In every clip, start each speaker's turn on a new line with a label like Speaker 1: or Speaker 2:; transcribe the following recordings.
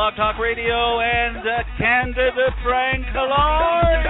Speaker 1: Blog Talk Radio and Candidate Frank Live.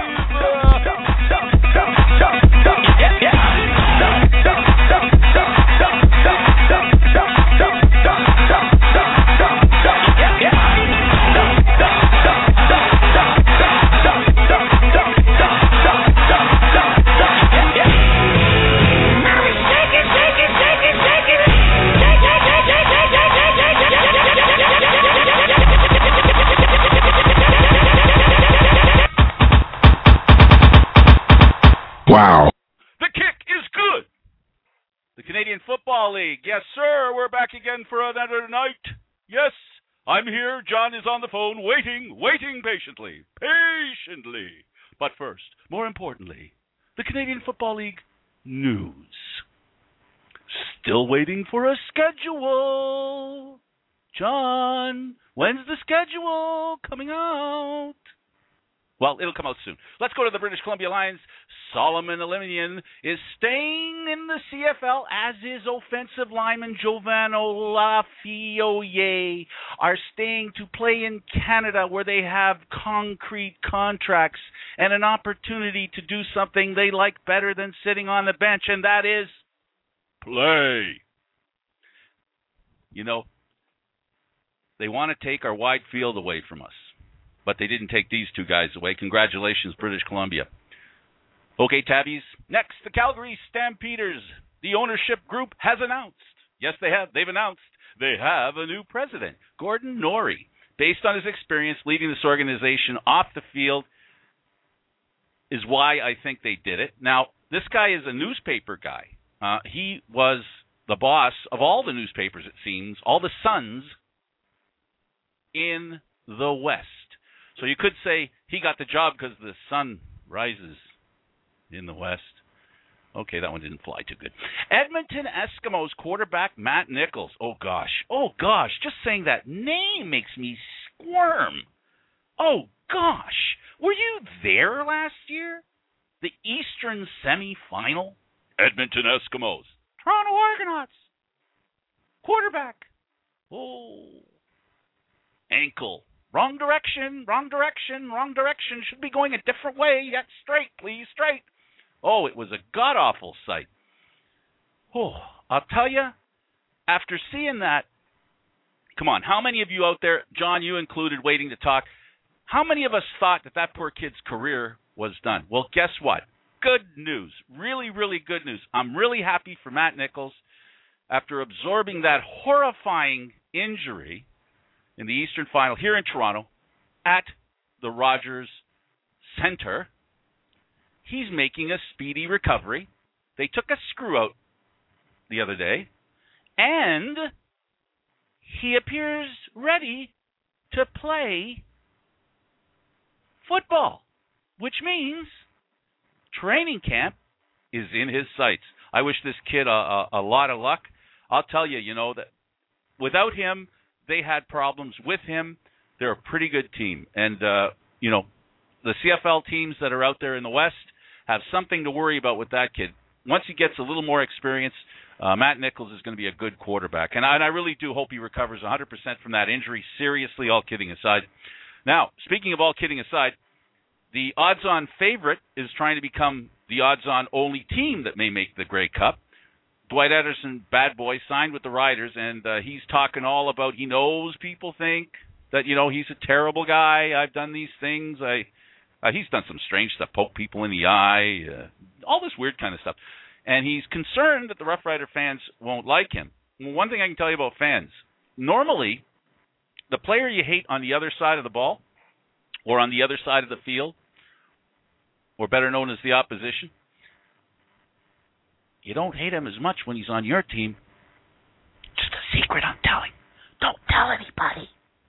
Speaker 2: Wow.
Speaker 1: The kick is good. The Canadian Football League. Yes, sir. We're back again for another night. Yes, I'm here. John is on the phone, waiting patiently. But first, more importantly, the Canadian Football League news. Still waiting for a schedule. John, when's the schedule coming out? Well, it'll come out soon. Let's go to the British Columbia Lions. Solomon Eliminian is staying in the CFL, as is offensive lineman Jovan Olafioye, are staying to play in Canada, where they have concrete contracts and an opportunity to do something they like better than sitting on the bench, and that is play. You know, they want to take our wide field away from us, but they didn't take these two guys away. Congratulations, British Columbia. Okay, Tabbies. Next, the Calgary Stampeders. The ownership group has announced. Yes, they have. They've announced they have a new president, Gordon Norrie. Based on his experience leading this organization off the field is why I think they did it. Now, this guy is a newspaper guy. He was the boss of all the newspapers, it seems, all the Suns in the West. So you could say he got the job because the sun rises in the West. Okay, that one didn't fly too good. Edmonton Eskimos quarterback Matt Nichols. Oh, gosh. Just saying that name makes me squirm. Oh, gosh. Were you there last year? The Eastern semifinal? Edmonton Eskimos. Toronto Argonauts. Quarterback. Oh. Ankle. Wrong direction. Should be going a different way. Yet straight, please, straight. Oh, it was a god-awful sight. Oh, I'll tell you, after seeing that, come on, how many of you out there, John, you included, waiting to talk, how many of us thought that poor kid's career was done? Well, guess what? Good news. Really, really good news. I'm really happy for Matt Nichols. After absorbing that horrifying injury in the Eastern Final here in Toronto at the Rogers Centre, he's making a speedy recovery. They took a screw out the other day, and he appears ready to play football, which means training camp is in his sights. I wish this kid a lot of luck. I'll tell you, that without him, they had problems. With him, they're a pretty good team. And, the CFL teams that are out there in the West have something to worry about with that kid. Once he gets a little more experience, Matt Nichols is going to be a good quarterback. And I really do hope he recovers 100% from that injury. Seriously, all kidding aside. Now, speaking of all kidding aside, the odds-on favorite is trying to become the odds-on only team that may make the Grey Cup. Dwight Ederson, bad boy, signed with the Riders, and he's talking all about he knows people think that, he's a terrible guy. I've done these things. He's done some strange stuff, poke people in the eye, all this weird kind of stuff. And he's concerned that the Rough Rider fans won't like him. Well, one thing I can tell you about fans, normally the player you hate on the other side of the ball or on the other side of the field, or better known as the opposition, you don't hate him as much when he's on your team. Just a secret I'm telling. Don't tell anybody.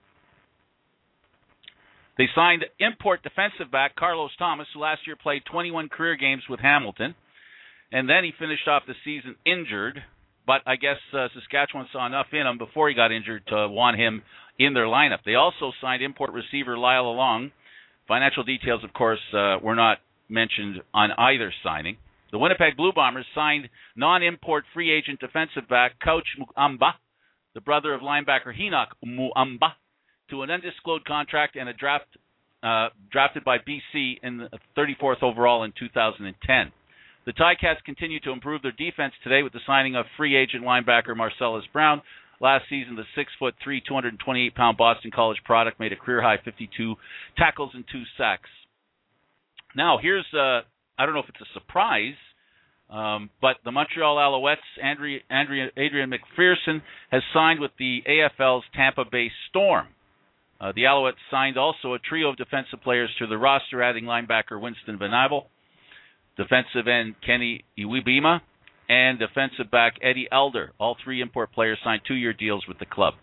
Speaker 1: They signed import defensive back Carlos Thomas, who last year played 21 career games with Hamilton, and then he finished off the season injured, but I guess Saskatchewan saw enough in him before he got injured to want him in their lineup. They also signed import receiver Lyle Along. Financial details, of course, were not mentioned on either signing. The Winnipeg Blue Bombers signed non-import free agent defensive back Coach Muamba, the brother of linebacker Henoch Muamba, to an undisclosed contract and a drafted by BC in the 34th overall in 2010. The Ticats continue to improve their defense today with the signing of free agent linebacker Marcellus Brown. Last season, the 6'3", 228-pound Boston College product made a career-high 52 tackles and 2 sacks. Now, here's, I don't know if it's a surprise, but the Montreal Alouettes' Adrian McPherson has signed with the AFL's Tampa Bay Storm. The Alouettes signed also a trio of defensive players to the roster, adding linebacker Winston Van Nibel, defensive end Kenny Iwibima, and defensive back Eddie Elder. All 3 import players signed 2-year deals with the club.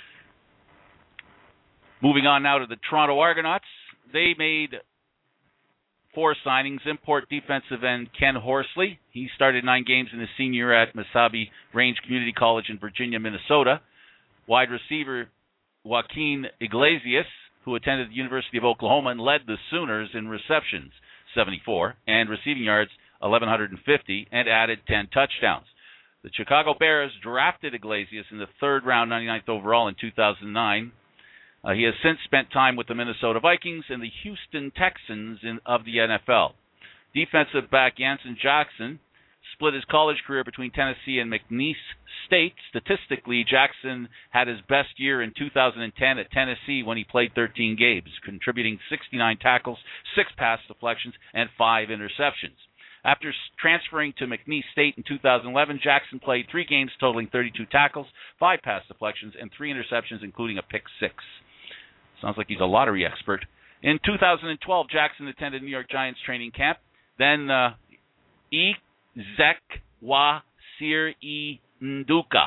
Speaker 1: Moving on now to the Toronto Argonauts. They made 4 signings. Import defensive end Ken Horsley. He started 9 games in his senior year at Mesabi Range Community College in Virginia, Minnesota. Wide receiver Joaquin Iglesias, who attended the University of Oklahoma and led the Sooners in receptions, 74, and receiving yards, 1,150, and added 10 touchdowns. The Chicago Bears drafted Iglesias in the 3rd round, 99th overall in 2009. He has since spent time with the Minnesota Vikings and the Houston Texans of the NFL. Defensive back Jansen Jackson split his college career between Tennessee and McNeese State. Statistically, Jackson had his best year in 2010 at Tennessee when he played 13 games, contributing 69 tackles, 6 pass deflections, and 5 interceptions. After transferring to McNeese State in 2011, Jackson played 3 games totaling 32 tackles, 5 pass deflections, and 3 interceptions, including a pick 6. Sounds like he's a lottery expert. In 2012, Jackson attended New York Giants training camp. Then Ezekwesili Nduka.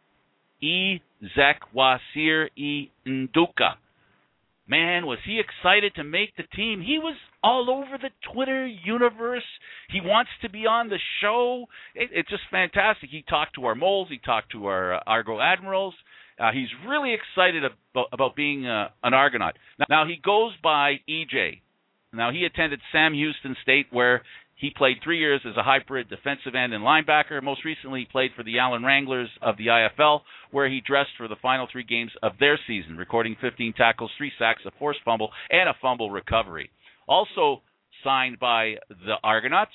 Speaker 1: Ezekwesili Nduka. Man, was he excited to make the team. He was all over the Twitter universe. He wants to be on the show. It's just fantastic. He talked to our Moles. He talked to our Argo Admirals. He's really excited about being an Argonaut. Now, he goes by EJ. Now, he attended Sam Houston State, where he played 3 years as a hybrid defensive end and linebacker. Most recently, he played for the Allen Wranglers of the IFL, where he dressed for the final 3 games of their season, recording 15 tackles, 3 sacks, a forced fumble, and a fumble recovery. Also signed by the Argonauts,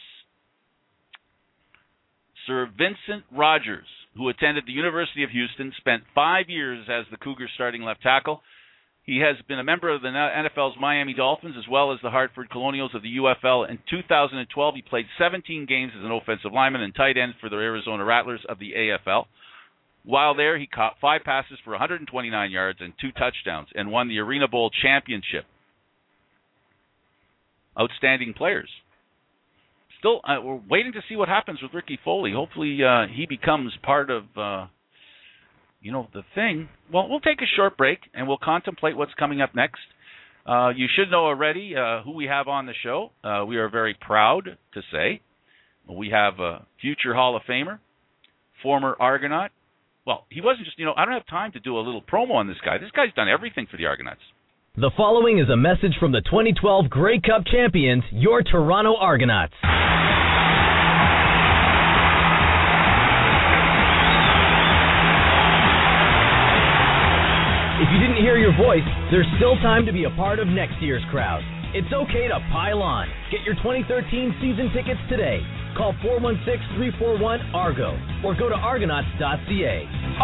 Speaker 1: Sir Vincent Rogers, who attended the University of Houston, spent 5 years as the Cougars' starting left tackle. He has been a member of the NFL's Miami Dolphins as well as the Hartford Colonials of the UFL. In 2012, he played 17 games as an offensive lineman and tight end for the Arizona Rattlers of the AFL. While there, he caught 5 passes for 129 yards and 2 touchdowns and won the Arena Bowl championship. Outstanding players. Still, we're waiting to see what happens with Ricky Foley. Hopefully, he becomes part of, the thing. Well, we'll take a short break, and we'll contemplate what's coming up next. You should know already who we have on the show. We are very proud to say we have a future Hall of Famer, former Argonaut. Well, he wasn't just, I don't have time to do a little promo on this guy. This guy's done everything for the Argonauts.
Speaker 2: The following is a message from the 2012 Grey Cup champions, your Toronto Argonauts. If you didn't hear your voice, there's still time to be a part of next year's crowd. It's okay to pile on. Get your 2013 season tickets today. Call 416-341-ARGO or go to argonauts.ca.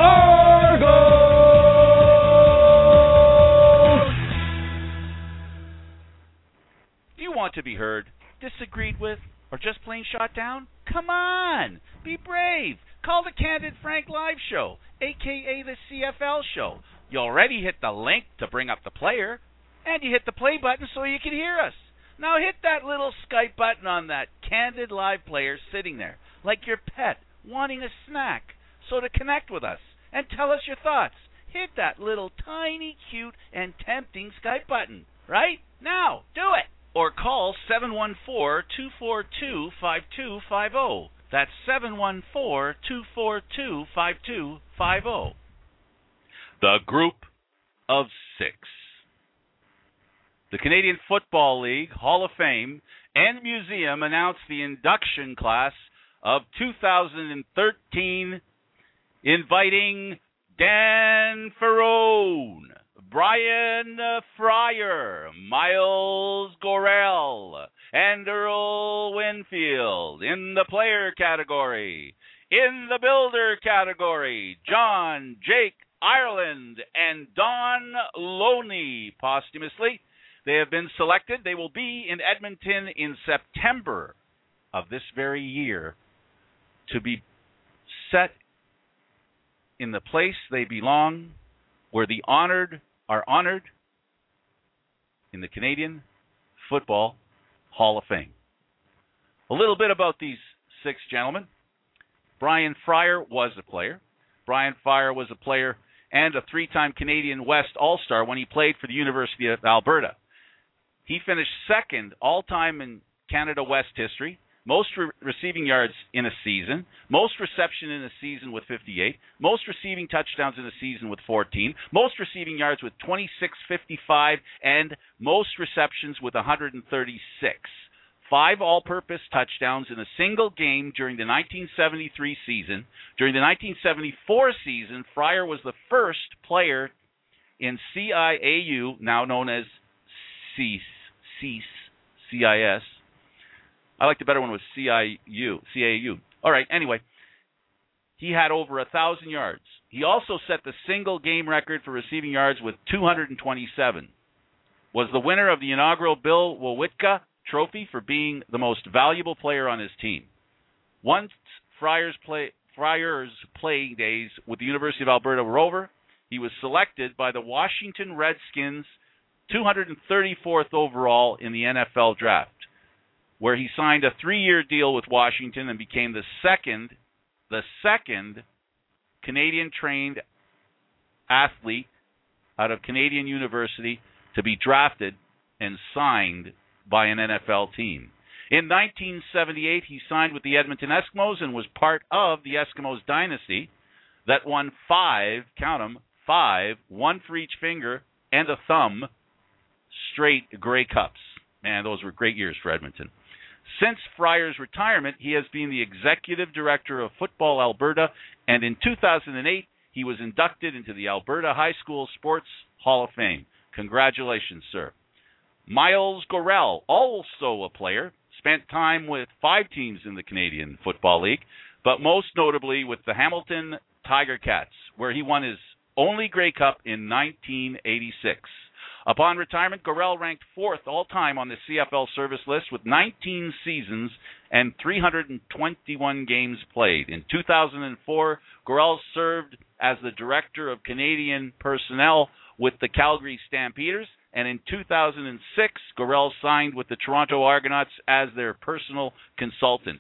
Speaker 2: Argo!
Speaker 1: Do you want to be heard, disagreed with, or just plain shot down? Come on! Be brave! Call the Candid Frank Live Show, a.k.a. the CFL Show. You already hit the link to bring up the player, and you hit the play button so you can hear us. Now hit that little Skype button on that Candid Live player sitting there, like your pet wanting a snack. So to connect with us and tell us your thoughts, hit that little tiny, cute, and tempting Skype button. Right? Now, do it! Or call 714-242-5250. That's 714-242-5250. The Group of 6. The Canadian Football League, Hall of Fame, and Museum announced the induction class of 2013, inviting Dan Ferrone, Brian Fryer, Miles Gorell, and Earl Winfield. In the player category, in the builder category, John Jake Ireland and Don Loney posthumously. They have been selected. They will be in Edmonton in September of this very year to be set in the place they belong, where the honored are honored, in the Canadian Football Hall of Fame. A little bit about these 6 gentlemen. Brian Fryer was a player. Brian Fryer was a player and a 3-time Canadian West All-Star when he played for the University of Alberta. He finished second all-time in Canada West history, most receiving yards in a season, most reception in a season with 58, most receiving touchdowns in a season with 14, most receiving yards with 26.55, and most receptions with 136. 5 all-purpose touchdowns in a single game during the 1973 season. During the 1974 season, Fryer was the first player in CIAU, now known as CIS. I like the better one was CAU. All right, anyway, he had over 1,000 yards. He also set the single game record for receiving yards with 227. Was the winner of the inaugural Bill Wawitka Trophy for being the most valuable player on his team. Once Fryer's playing days with the University of Alberta were over, he was selected by the Washington Redskins 234th overall in the NFL draft, where he signed a 3-year deal with Washington and became the second Canadian-trained athlete out of Canadian University to be drafted and signed by an NFL team. In 1978, he signed with the Edmonton Eskimos and was part of the Eskimos dynasty that won 5, count them, 5, one for each finger and a thumb, straight Grey Cups. Man, those were great years for Edmonton. Since Fryer's retirement, he has been the executive director of Football Alberta, and in 2008, he was inducted into the Alberta High School Sports Hall of Fame. Congratulations, sir. Miles Gorell, also a player, spent time with 5 teams in the Canadian Football League, but most notably with the Hamilton Tiger Cats, where he won his only Grey Cup in 1986. Upon retirement, Gorell ranked 4th all-time on the CFL service list with 19 seasons and 321 games played. In 2004, Gorell served as the Director of Canadian Personnel with the Calgary Stampeders, and in 2006, Gorell signed with the Toronto Argonauts as their personal consultant.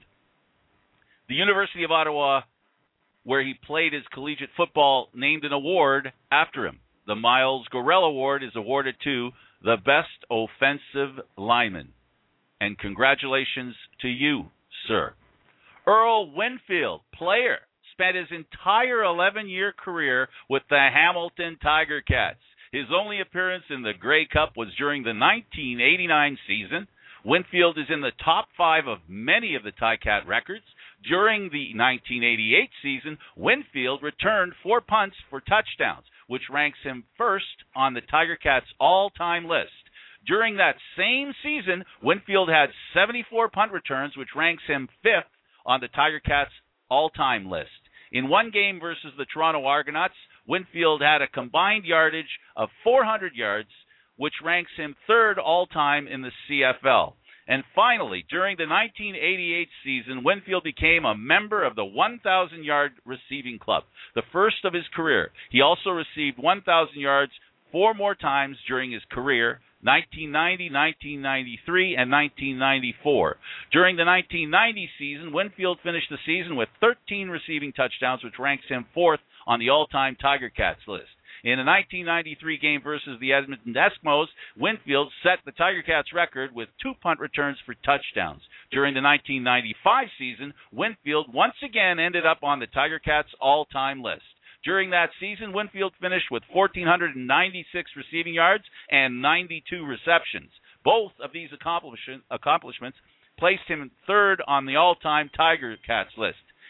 Speaker 1: The University of Ottawa, where he played his collegiate football, named an award after him. The Miles Gorell Award is awarded to the best offensive lineman. And congratulations to you, sir. Earl Winfield, player, spent his entire 11-year career with the Hamilton Tiger Cats. His only appearance in the Grey Cup was during the 1989 season. Winfield is in the top 5 of many of the Ticat records. During the 1988 season, Winfield returned 4 punts for touchdowns, which ranks him first on the Tiger Cats' all-time list. During that same season, Winfield had 74 punt returns, which ranks him 5th on the Tiger Cats' all-time list. In one game versus the Toronto Argonauts, Winfield had a combined yardage of 400 yards, which ranks him 3rd all-time in the CFL. And finally, during the 1988 season, Winfield became a member of the 1,000-yard receiving club, the first of his career. He also received 1,000 yards 4 more times during his career, 1990, 1993, and 1994. During the 1990 season, Winfield finished the season with 13 receiving touchdowns, which ranks him 4th on the all-time Tiger Cats list. In a 1993 game versus the Edmonton Eskimos, Winfield set the Tiger Cats record with 2 punt returns for touchdowns. During the 1995 season, Winfield once again ended up on the Tiger Cats all-time list. During that season, Winfield finished with 1,496 receiving yards and 92 receptions. Both of these accomplishments placed him 3rd on the all-time Tiger Cats list.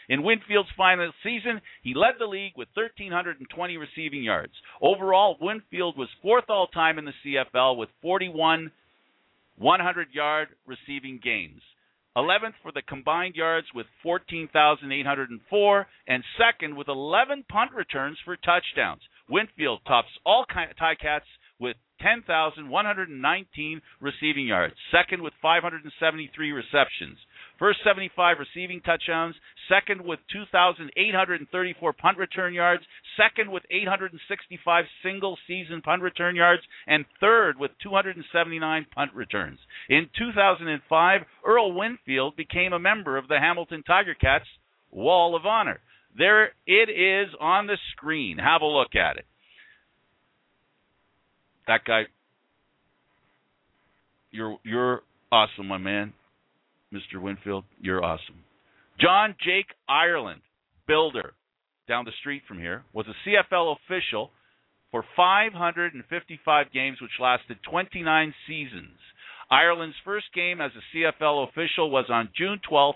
Speaker 1: In Winfield's final season, he led the league with 1,320 receiving yards. Overall, Winfield was fourth all-time in the CFL with 41 100-yard receiving games. 11th for the combined yards with 14,804, and second with 11 punt returns for touchdowns. Winfield tops all Ticats with 10,119 receiving yards, second with 573 receptions. First 75 receiving touchdowns, second with 2,834 punt return yards, second with 865 single-season punt return yards, and third with 279 punt returns. In 2005, Earl Winfield became a member of the Hamilton Tiger Cats Wall of Honor. There it is on the screen. Have a look at it. That guy, you're awesome, my man. Mr. Winfield, you're awesome. John Jake Ireland, builder, down the street from here, was a CFL official for 555 games, which lasted 29 seasons. Ireland's first game as a CFL official was on June 12,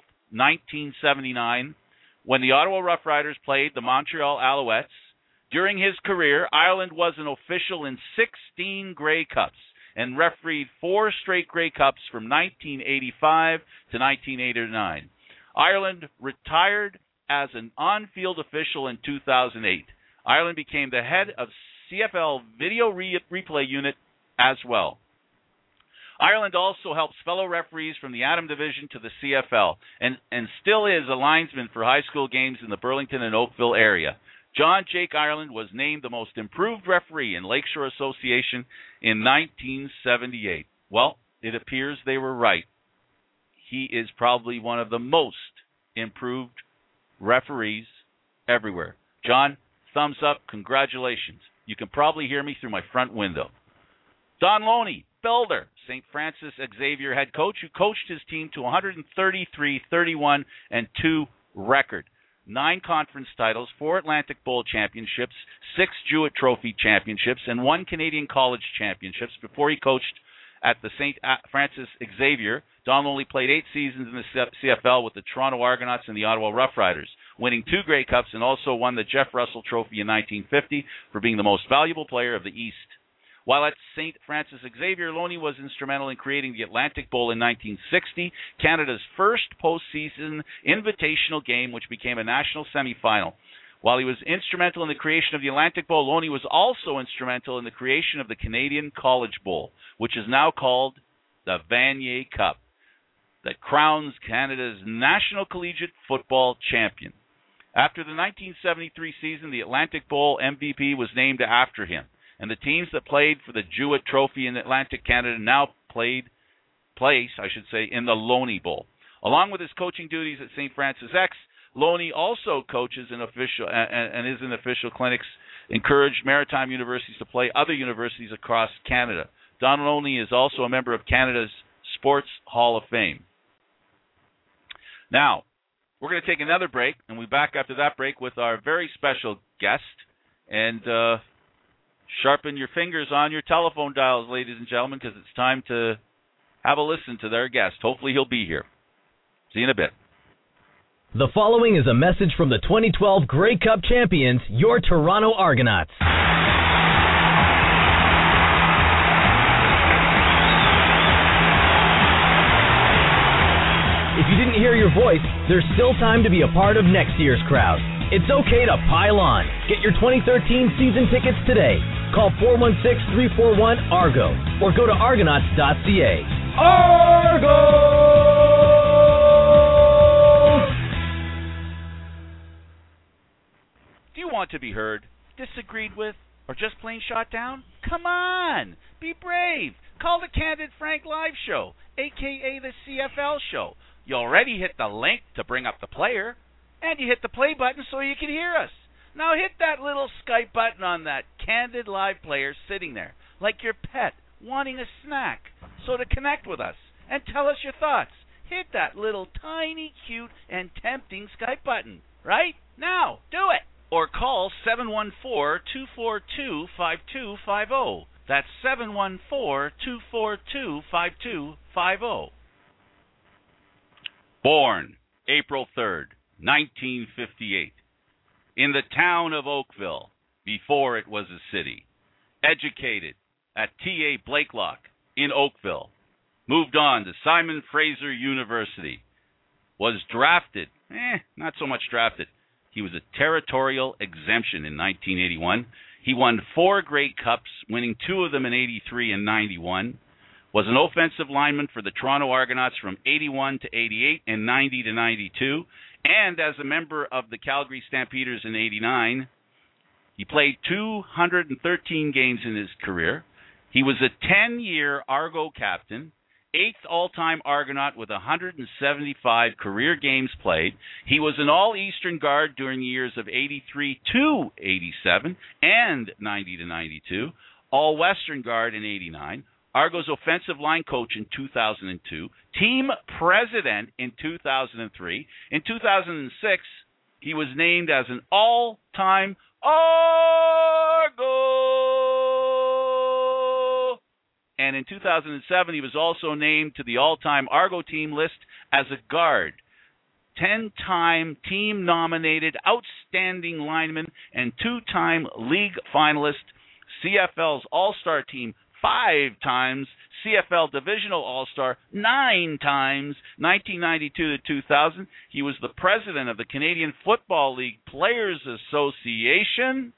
Speaker 1: 1979, when the Ottawa Rough Riders played the Montreal Alouettes. During his career, Ireland was an official in 16 Grey Cups and refereed 4 straight Grey Cups from 1985 to 1989. Ireland retired as an on-field official in 2008. Ireland became the head of CFL Video Replay Unit as well. Ireland also helps fellow referees from the Adam Division to the CFL and still is a linesman for high school games in the Burlington and Oakville area. John Jake Ireland was named the most improved referee in Lakeshore Association in 1978. Well, it appears they were right. He is probably one of the most improved referees everywhere. John, thumbs up, congratulations. You can probably hear me through my front window. Don Loney, builder, St. Francis Xavier head coach, who coached his team to 133-31-2 record. 9 conference titles, 4 Atlantic Bowl championships, 6 Jewett Trophy championships, and 1 Canadian College championships. Before he coached at the St. Francis Xavier, Don Loney played 8 seasons in the CFL with the Toronto Argonauts and the Ottawa Rough Riders, winning 2 Grey Cups and also won the Jeff Russell Trophy in 1950 for being the most valuable player of the East. While at St. Francis Xavier, Loney was instrumental in creating the Atlantic Bowl in 1960, Canada's first postseason invitational game, which became a national semifinal. While he was instrumental in the creation of the Atlantic Bowl, Loney was also instrumental in the creation of the Canadian College Bowl, which is now called the Vanier Cup, that crowns Canada's National Collegiate Football Champion. After the 1973 season, the Atlantic Bowl MVP was named after him, and the teams that played for the Jewett Trophy in Atlantic Canada now place in the Loney Bowl. Along with his coaching duties at St. Francis X, Loney also coaches and is in official clinics, encouraged maritime universities to play other universities across Canada. Don Loney is also a member of Canada's Sports Hall of Fame. Now, we're going to take another break, and we'll be back after that break with our very special guest. And sharpen your fingers on your telephone dials, ladies and gentlemen, because it's time to have a listen to their guest. Hopefully he'll be here. See you in a bit.
Speaker 2: The following is a message from the 2012 Grey Cup champions, your Toronto Argonauts. If you didn't hear your voice, there's still time to be a part of next year's crowd. It's okay to pile on. Get your 2013 season tickets today. Call 416-341-ARGO or go to argonauts.ca. Argos!
Speaker 1: Do you want to be heard, disagreed with, or just plain shot down? Come on! Be brave! Call the Candid Frank Live Show, a.k.a. the CFL Show. You already hit the link to bring up the player, and you hit the play button so you can hear us. Now hit that little Skype button on that Candid Live player sitting there, like your pet wanting a snack. So to connect with us and tell us your thoughts, hit that little tiny, cute, and tempting Skype button. Right? Now, do it! Or call 714-242-5250. That's 714-242-5250. Born April 3rd, 1958, in the town of Oakville, before it was a city. Educated at T.A. Blakelock in Oakville. Moved on to Simon Fraser University. Was drafted, not so much drafted. He was a territorial exemption in 1981. He won 4 Grey Cups, winning 2 of them in 83 and 91. Was an offensive lineman for the Toronto Argonauts from 81 to 88 and 90 to 92. And as a member of the Calgary Stampeders in 89, he played 213 games in his career. He was a 10-year Argo captain, 8th all-time Argonaut with 175 career games played. He was an all-Eastern guard during the years of 83 to 87 and 90 to 92, all-Western guard in 89, Argo's offensive line coach in 2002, team president in 2003. In 2006, he was named as an all-time Argo. And in 2007, he was also named to the all-time Argo team list as a guard. 10-time team-nominated outstanding lineman and 2-time league finalist, CFL's All-Star team 5 times, CFL Divisional All-Star 9 times, 1992 to 2000. He was the president of the Canadian Football League Players Association.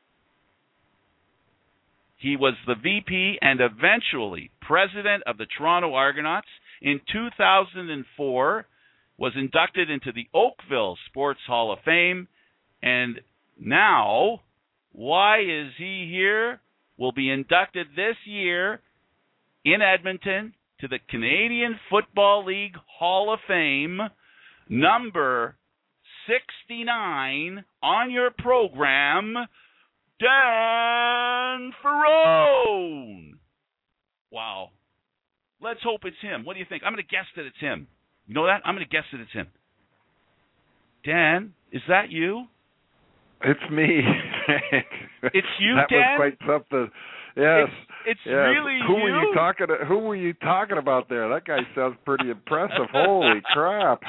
Speaker 1: He was the VP and eventually president of the Toronto Argonauts. In 2004, was inducted into the Oakville Sports Hall of Fame. And now, why is he here? Will be inducted this year in Edmonton to the Canadian Football League Hall of Fame, number 69 on your program, Dan Ferrone. Wow. Let's hope it's him. What do you think? I'm going to guess that it's him. You know that? I'm going to guess that it's him. Dan, is that you?
Speaker 3: It's me.
Speaker 1: It's you,
Speaker 3: that
Speaker 1: Dan?
Speaker 3: That was quite something. Yes.
Speaker 1: It's
Speaker 3: yes.
Speaker 1: really
Speaker 3: who
Speaker 1: you?
Speaker 3: Who were you talking about there? That guy sounds pretty impressive. Holy crap.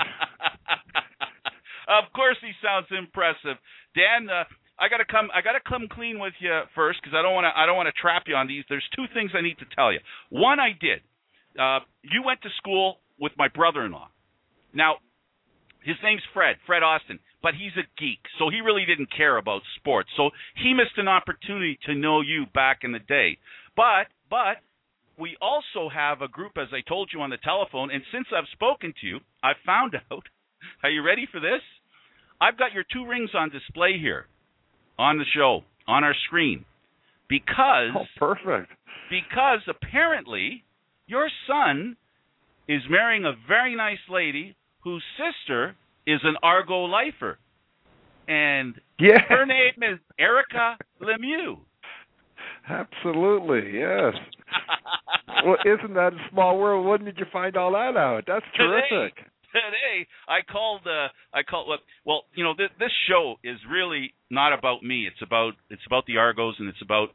Speaker 1: Of course he sounds impressive. Dan, I got to come clean with you first because I don't want to trap you on these. There's 2 things I need to tell you. One, I did. You went to school with my brother-in-law. Now, his name's Fred Austin, but he's a geek, so he really didn't care about sports. So he missed an opportunity to know you back in the day. But we also have a group, as I told you on the telephone, and since I've spoken to you, I found out, are you ready for this? I've got your 2 rings on display here on the show, on our screen, because
Speaker 3: perfect.
Speaker 1: Because apparently your son is marrying a very nice lady whose sister is an Argo lifer. And her name is Erica Lemieux.
Speaker 3: Absolutely, yes. Well, isn't that a small world? When did you find all that out? That's terrific.
Speaker 1: Today, I called. Well, you know, this show is really not about me. It's about the Argos, and it's about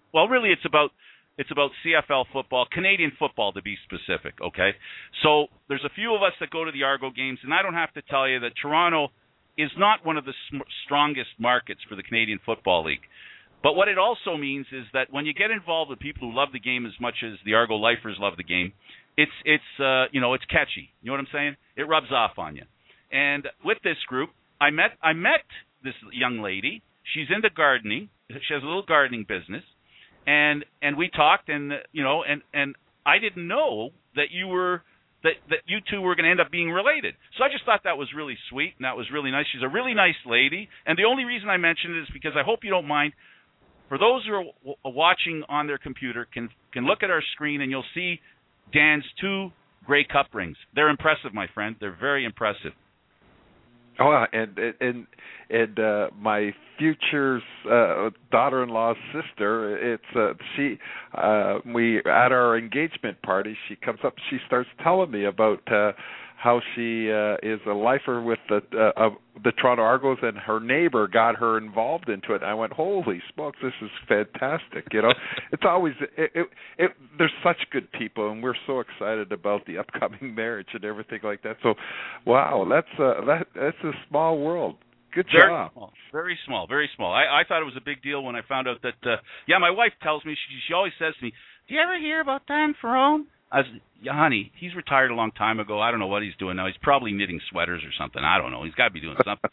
Speaker 1: CFL football, Canadian football to be specific, okay? So there's a few of us that go to the Argo games, and I don't have to tell you that Toronto is not one of the strongest markets for the Canadian Football League. But what it also means is that when you get involved with people who love the game as much as the Argo lifers love the game, it's catchy. You know what I'm saying? It rubs off on you. And with this group, I met this young lady. She's into gardening. She has a little gardening business. And we talked, and I didn't know that you two were going to end up being related. So I just thought that was really sweet, and that was really nice. She's a really nice lady, and the only reason I mentioned it is because I hope you don't mind. For those who are watching on their computer, can look at our screen, and you'll see Dan's 2 Grey Cup rings. They're impressive, my friend. They're very impressive.
Speaker 3: Oh, and my future daughter-in-law's sister. It's we at our engagement party. She comes up. She starts telling me about how she is a lifer with the Toronto Argos, and her neighbor got her involved into it. I went, holy smokes, this is fantastic. It's always there's such good people, and we're so excited about the upcoming marriage and everything like that. So, wow, that's a small world. Good job.
Speaker 1: Very small, very small. I thought it was a big deal when I found out that. My wife tells me, she always says to me, "Do you ever hear about Dan Ferrone?" I was, yeah, honey, he's retired a long time ago. I don't know what he's doing now. He's probably knitting sweaters or something. I don't know. He's got to be doing something.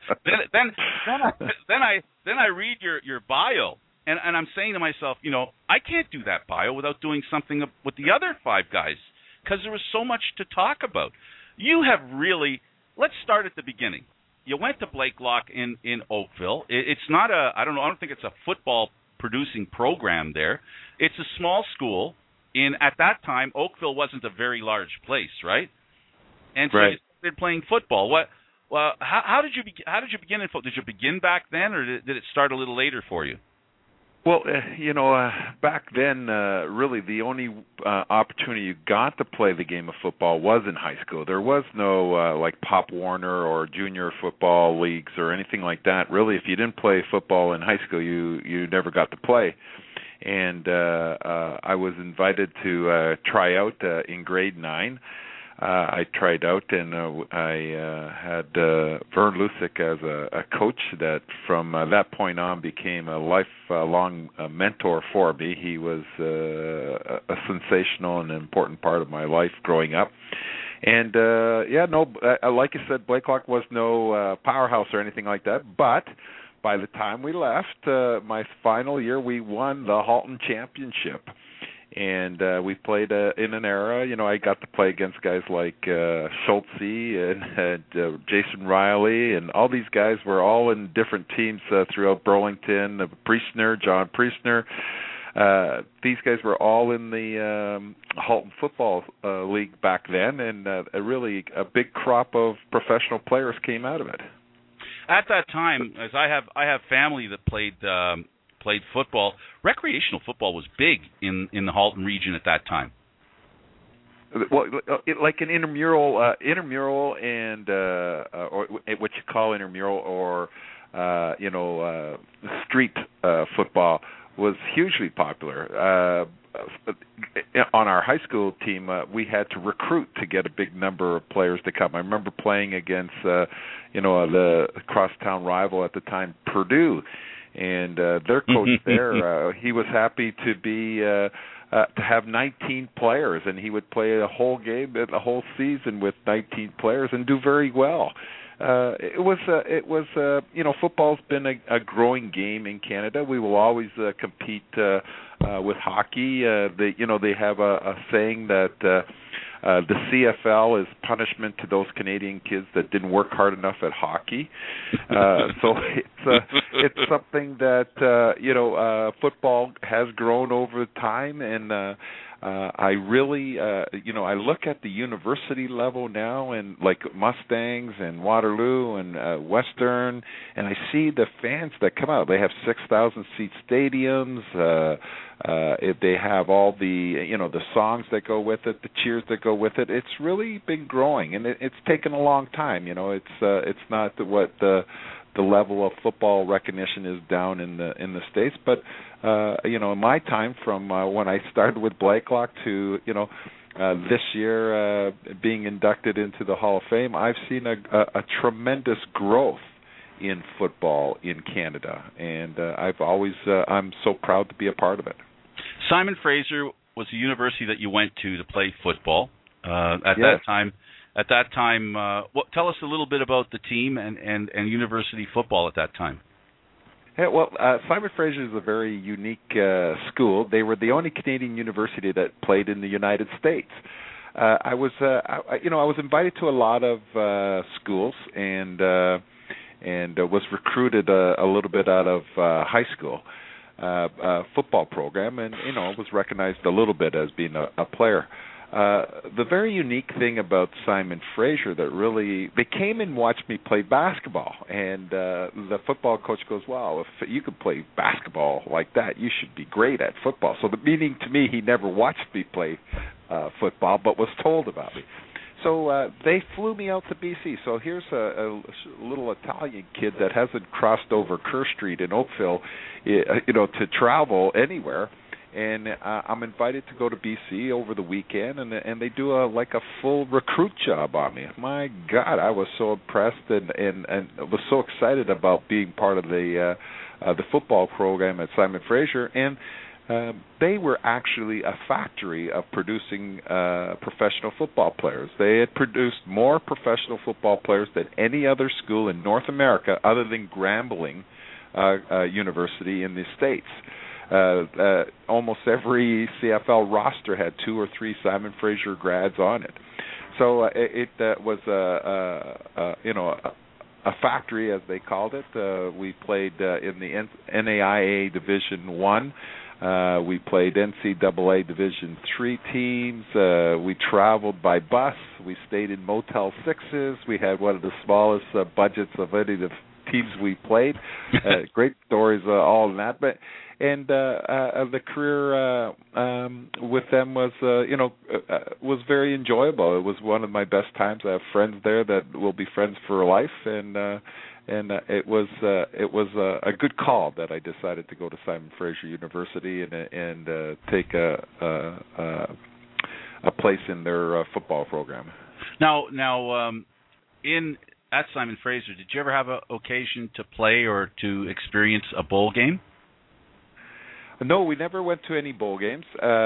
Speaker 1: then I read your bio, and I'm saying to myself, I can't do that bio without doing something with the other five guys, because there was so much to talk about. You have really. Let's start at the beginning. You went to Blakelock in Oakville. It's not I don't think it's a football producing program there. It's a small school. At that time, Oakville wasn't a very large place, right? And so you started playing football. How did you begin in football? Did you begin back then, or did it start a little later for you?
Speaker 3: Well, back then, really the only opportunity you got to play the game of football was in high school. There was no like Pop Warner or junior football leagues or anything like that. Really, if you didn't play football in high school, you never got to play. And I was invited to try out in grade 9. I tried out, and I had Vern Lusick as a coach that from that point on became a lifelong mentor for me. He was a sensational and important part of my life growing up. And, like you said, Blakelock was no powerhouse or anything like that, but by the time we left, my final year, we won the Halton Championship. And we played in an era, I got to play against guys like Schultze and Jason Riley, and all these guys were all in different teams throughout Burlington. John Priestner. These guys were all in the Halton Football League back then, and a big crop of professional players came out of it.
Speaker 1: At that time, as I have family that played football, recreational football was big in the Halton region at that time.
Speaker 3: Well, like an intramural, and or what you call intramural, or street football was hugely popular. On our high school team, we had to recruit to get a big number of players to come. I remember playing against, the crosstown rival at the time, Purdue, and their coach there, he was happy to be to have 19 players, and he would play a whole game, the whole season with 19 players, and do very well. Football's been a growing game in Canada. We will always compete with hockey. They have a saying that the CFL is punishment to those Canadian kids that didn't work hard enough at hockey. So it's something that football has grown over time, and I really, I look at the university level now, and like Mustangs and Waterloo and Western, and I see the fans that come out. They have 6,000 seat stadiums. They have all the, the songs that go with it, the cheers that go with it. It's really been growing, and it's taken a long time. It's not what the level of football recognition is down in the States, but in my time from when I started with Blakelock to this year being inducted into the Hall of Fame, I've seen a tremendous growth in football in Canada, and I'm so proud to be a part of it.
Speaker 1: Simon Fraser was the university that you went to play football that time. At that time, tell us a little bit about the team and university football at that time.
Speaker 3: Yeah, Simon Fraser is a very unique school. They were the only Canadian university that played in the United States. I was invited to a lot of schools and was recruited a little bit out of high school football program, and was recognized a little bit as being a player. The very unique thing about Simon Fraser that really, they came and watched me play basketball, and the football coach goes, "Wow, if you could play basketball like that, you should be great at football." So the meaning to me, he never watched me play football, but was told about me. So they flew me out to BC. So here's a little Italian kid that hasn't crossed over Kerr Street in Oakville, to travel anywhere. And I'm invited to go to BC over the weekend, and they do a full recruit job on me. My God, I was so impressed and was so excited about being part of the football program at Simon Fraser. And they were actually a factory of producing professional football players. They had produced more professional football players than any other school in North America, other than Grambling University in the States. Almost every CFL roster had 2 or 3 Simon Fraser grads on it. So it was a factory, as they called it. We played in the NAIA Division 1. We played NCAA Division 3 teams. We traveled by bus. We stayed in Motel 6s. We had one of the smallest budgets of any of the teams we played. Great stories, all in that. But the career with them was very enjoyable. It was one of my best times. I have friends there that will be friends for life, and it was a good call that I decided to go to Simon Fraser University and take a place in their football program.
Speaker 1: Now, at Simon Fraser, did you ever have an occasion to play or to experience a bowl game?
Speaker 3: No, we never went to any bowl games.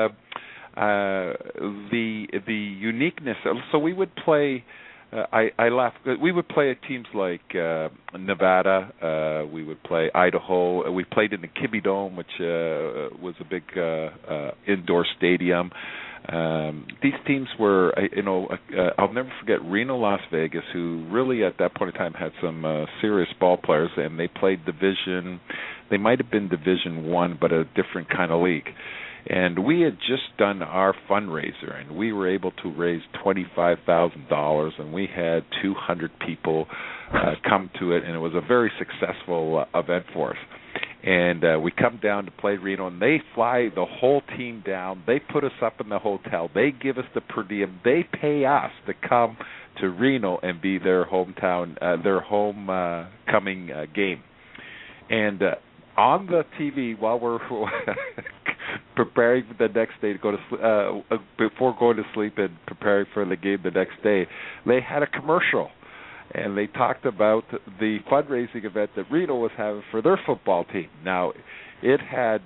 Speaker 3: The uniqueness. So we would play. I laugh. We would play at teams like Nevada. We would play Idaho. We played in the Kibbe Dome, which was a big indoor stadium. These teams were, I'll never forget Reno, Las Vegas, who really at that point in time had some serious ball players, and they played division. They might have been Division 1, but a different kind of league. And we had just done our fundraiser, and we were able to raise $25,000, and we had 200 people come to it, and it was a very successful event for us. And we come down to play Reno, and they fly the whole team down. They put us up in the hotel. They give us the per diem. They pay us to come to Reno and be their hometown, their homecoming game. And on the TV, while we're preparing for the next day to go to before going to sleep and preparing for the game the next day, they had a commercial. And they talked about the fundraising event that Reno was having for their football team. Now, it had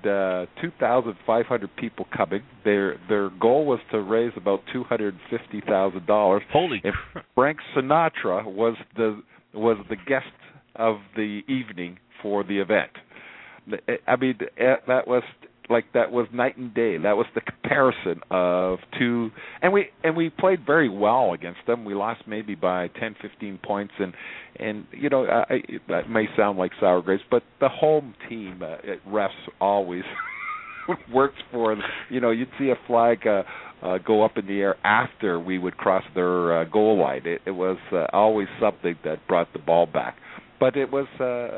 Speaker 3: 2,500 people coming. Their goal was to raise about $250,000.
Speaker 1: Holy
Speaker 3: and Frank Sinatra was the guest of the evening for the event. I mean, that was night and day. That was the comparison of two, and we played very well against them. We lost maybe by 10, 15 points, and that may sound like sour grapes, but the home team refs always works for them. You'd see a flag go up in the air after we would cross their goal line. It was always something that brought the ball back. But it was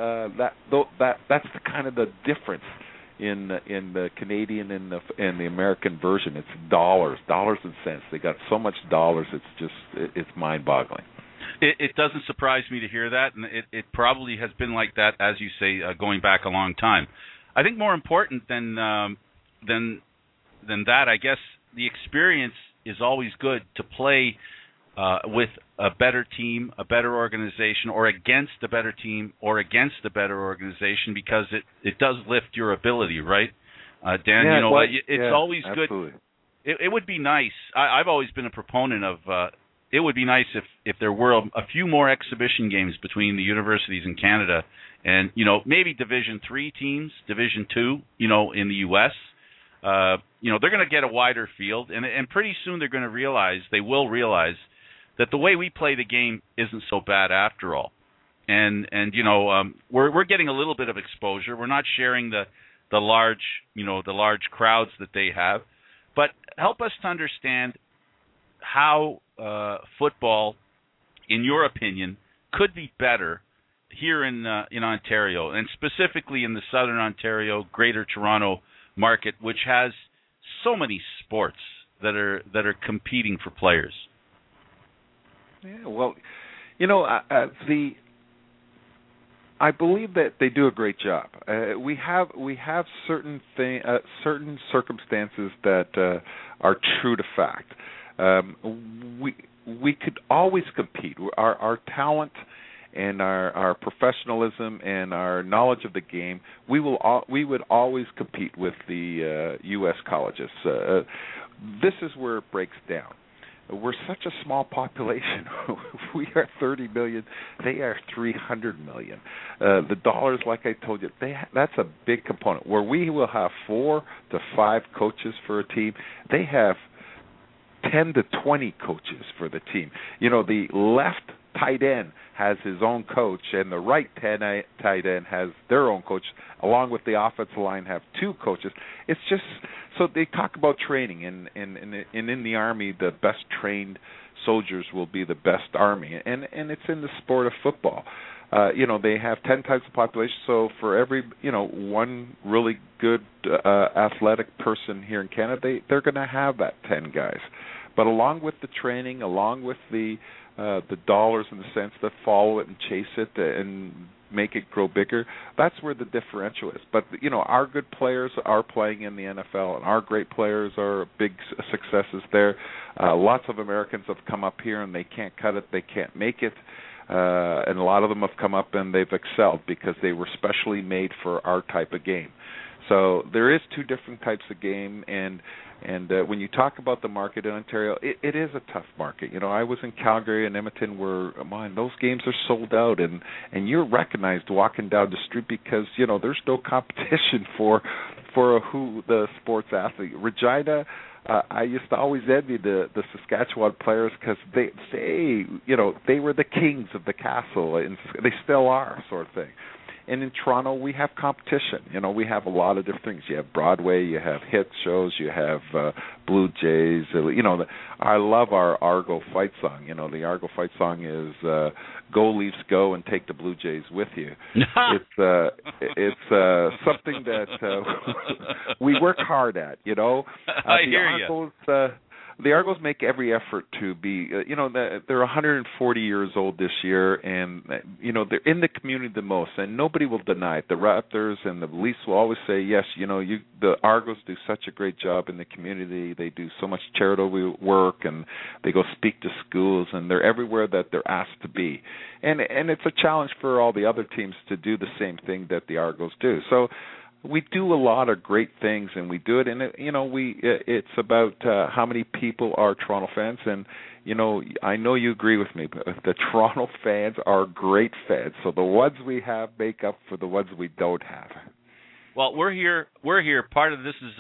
Speaker 3: that's the kind of the difference in the Canadian and the American version. It's dollars and cents. They got so much dollars. It's mind-boggling.
Speaker 1: It doesn't surprise me to hear that, and it probably has been like that, as you say, going back a long time. I think more important than that, I guess, the experience is always good to play with a better team, a better organization, or against a better team, or against a better organization, because it does lift your ability, right? Dan,
Speaker 3: yeah,
Speaker 1: it's always
Speaker 3: absolutely.
Speaker 1: good. It would be nice. I've always been a proponent of it would be nice if there were a few more exhibition games between the universities in Canada and, maybe Division 3 teams, Division 2, in the U.S. They're going to get a wider field, and pretty soon they will realize that the way we play the game isn't so bad after all. And we're getting a little bit of exposure. We're not sharing the large crowds that they have, but help us to understand how football, in your opinion, could be better here in Ontario, and specifically in the Southern Ontario, Greater Toronto market, which has so many sports that are competing for players.
Speaker 3: Yeah, well, I believe that they do a great job. We have certain circumstances that are true to fact. We could always compete. Our talent and our professionalism and our knowledge of the game, we would always compete with the U.S. colleges. This is where it breaks down. We're such a small population. We are 30 million. They are 300 million. The dollars, like I told you, that's a big component. Where we will have 4 to 5 coaches for a team, they have 10 to 20 coaches for the team. The left tight end has his own coach, and the right tight end has their own coach, along with the offensive line have 2 coaches. It's just, so they talk about training, and in the Army, the best trained soldiers will be the best Army, and it's in the sport of football. They have 10 times the population, so for every, one really good athletic person here in Canada, they're going to have that 10 guys. But along with the training, along with the dollars and the cents that follow it and chase it and make it grow bigger, that's where the differential is. But, our good players are playing in the NFL, and our great players are big successes there. Lots of Americans have come up here, and they can't cut it, they can't make it. And a lot of them have come up and they've excelled because they were specially made for our type of game. So there is 2 different types of game, and when you talk about the market in Ontario, it is a tough market. I was in Calgary and Edmonton where, those games are sold out, and you're recognized walking down the street because, there's no competition for who the sports athlete. Regina, I used to always envy the Saskatchewan players because they were the kings of the castle, and they still are, sort of thing. And in Toronto, we have competition. We have a lot of different things. You have Broadway, you have hit shows, you have Blue Jays. I love our Argo fight song. The Argo fight song is "Go Leafs Go" and take the Blue Jays with you. It's something that we work hard at.
Speaker 1: I hear you.
Speaker 3: The Argos make every effort to be, they're 140 years old this year, and, they're in the community the most, and nobody will deny it. The Raptors and the Leafs will always say, yes, the Argos do such a great job in the community. They do so much charitable work, and they go speak to schools, and they're everywhere that they're asked to be. And it's a challenge for all the other teams to do the same thing that the Argos do. So we do a lot of great things, and we do it, and it's about how many people are Toronto fans, and I know you agree with me, but the Toronto fans are great fans. So the ones we have make up for the ones we don't have.
Speaker 1: Well, we're here. Part of this is,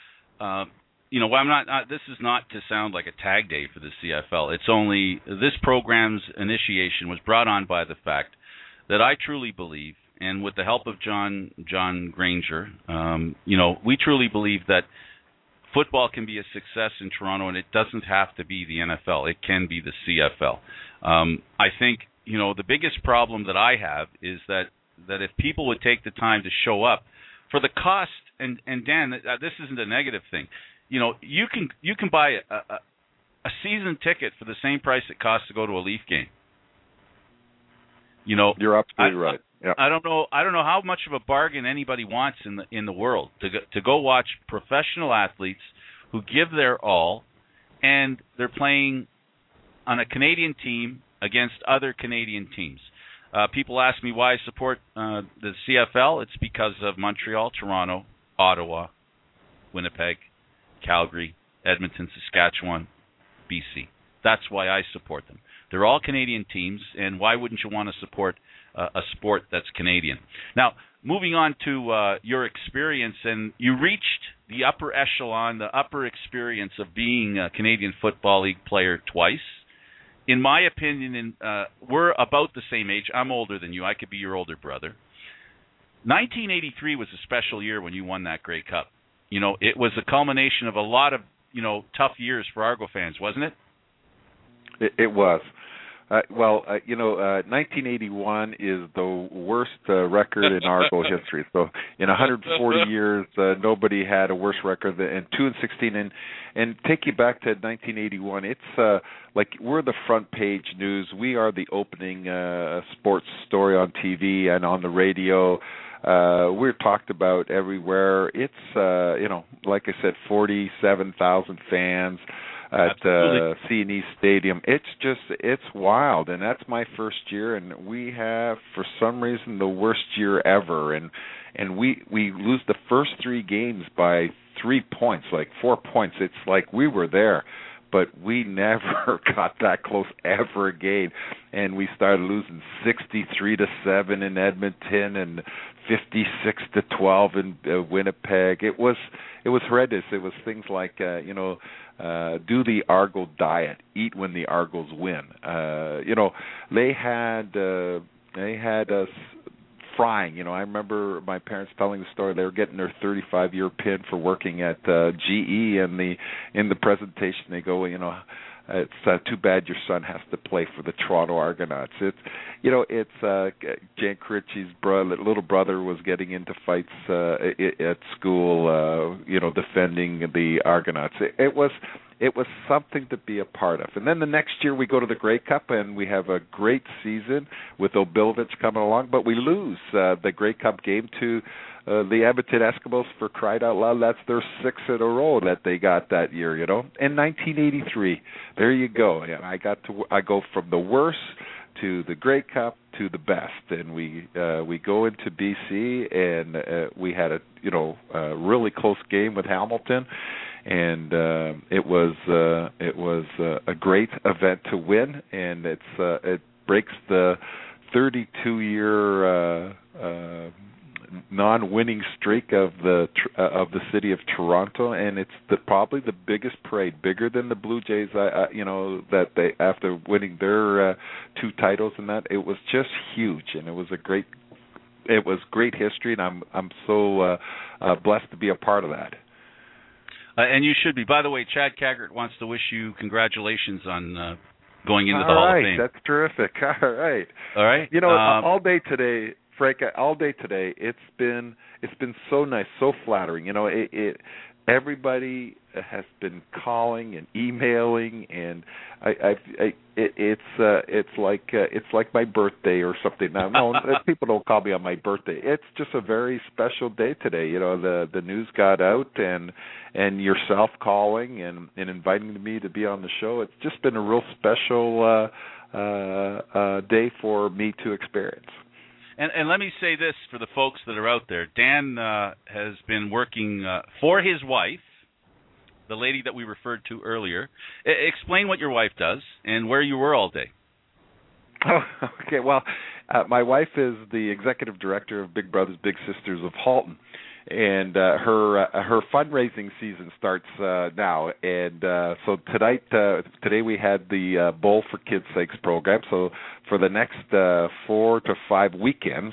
Speaker 1: I'm not. This is not to sound like a tag day for the CFL. It's only this program's initiation was brought on by the fact that I truly believe, and with the help of John Granger, we truly believe that football can be a success in Toronto, and it doesn't have to be the NFL. It can be the CFL. I think, the biggest problem that I have is that if people would take the time to show up for the cost, and Dan, this isn't a negative thing. You can buy a season ticket for the same price it costs to go to a Leaf game.
Speaker 3: You're absolutely right. Yep.
Speaker 1: I don't know how much of a bargain anybody wants in the world to go watch professional athletes who give their all, and they're playing on a Canadian team against other Canadian teams. People ask me why I support the CFL. It's because of Montreal, Toronto, Ottawa, Winnipeg, Calgary, Edmonton, Saskatchewan, BC. That's why I support them. They're all Canadian teams, and why wouldn't you want to support a sport that's Canadian? Now, moving on to your experience, and you reached the upper echelon, the upper experience of being a Canadian Football League player twice. In my opinion, we're about the same age. I'm older than you. I could be your older brother. 1983 was a special year when you won that Grey Cup. It was a culmination of a lot of, tough years for Argo fans, wasn't it?
Speaker 3: It was. 1981 is the worst record in Argo history. So in 140 years, nobody had a worse record than 2-16. And take you back to 1981. It's like we're the front page news. We are the opening sports story on TV and on the radio. We're talked about everywhere. It's like I said, 47,000 fans at CNE Stadium. It's wild, and that's my first year, and we have, for some reason, the worst year ever, and we lose the first 3 games by 3 points, like 4 points. It's like we were there, but we never got that close ever again, and we started losing 63-7 in Edmonton and 56-12 in Winnipeg. It was horrendous. It was things like do the Argo diet, eat when the Argos win. They had us frying. I remember my parents telling the story. They were getting their 35-year pin for working at GE, and in the presentation they go, it's too bad your son has to play for the Toronto Argonauts. It's Jan Carucci's little brother was getting into fights at school, defending the Argonauts. It was something to be a part of. And then the next year we go to the Grey Cup, and we have a great season with Obilovich coming along, but we lose the Grey Cup game to the Edmonton Eskimos, for crying out loud. That's their 6th in a row that they got that year, In 1983, there you go. I go from the worst to the Grey Cup to the best, and we go into BC, and we had a really close game with Hamilton, and it was a great event to win, and it breaks the 32-year non-winning streak of the city of Toronto, and it's probably the biggest parade, bigger than the Blue Jays. That they, after winning their 2 titles and that, it was just huge, and it was great history, and I'm so blessed to be a part of that.
Speaker 1: And you should be. By the way, Chad Kaggert wants to wish you congratulations on going into the Hall of Fame.
Speaker 3: That's terrific. All right.
Speaker 1: All right.
Speaker 3: All day today, Frank, it's been so nice, so flattering. Everybody has been calling and emailing, and it's like my birthday or something. Now, no, people don't call me on my birthday. It's just a very special day today. The news got out, and yourself calling and inviting me to be on the show. It's just been a real special day for me to experience.
Speaker 1: And let me say this for the folks that are out there. Dan has been working for his wife, the lady that we referred to earlier. Explain what your wife does and where you were all day.
Speaker 3: Oh, okay. Well, my wife is the executive director of Big Brothers Big Sisters of Halton, and her fundraising season starts now. And so today we had the Bowl for Kids' Sakes program. So for the next 4 to 5 weekends,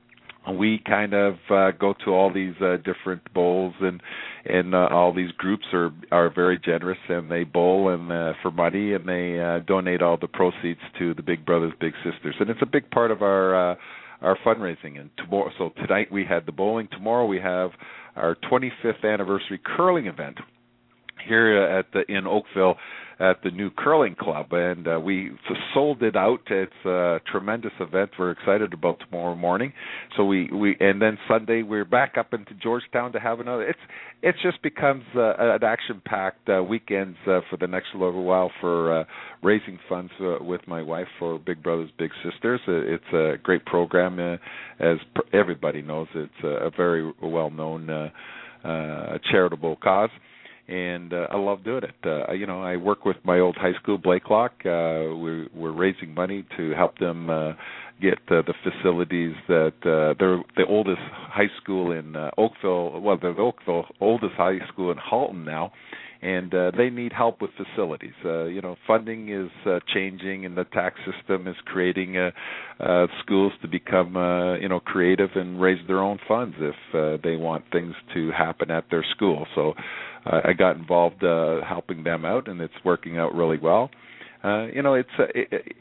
Speaker 3: we kind of go to all these different bowls, and all these groups are very generous, and they bowl and for money, and they donate all the proceeds to the Big Brothers Big Sisters, and it's a big part of our fundraising. And tomorrow, so tonight we had the bowling. Tomorrow we have our 25th anniversary curling event here in Oakville at the new curling club, and we sold it out. It's a tremendous event. We're excited about tomorrow morning. So we and then Sunday we're back up into Georgetown to have another. It just becomes an action-packed weekend for the next little while for raising funds with my wife for Big Brothers Big Sisters. It's a great program, as everybody knows. It's a very well-known charitable cause. And I love doing it. I work with my old high school, Blakelock. We're raising money to help them get the facilities that they're the oldest high school in Oakville. Well, they're the Oakville oldest high school in Halton now, and they need help with facilities. Funding is changing, and the tax system is creating schools to become creative and raise their own funds if they want things to happen at their school. So I got involved helping them out, and it's working out really well.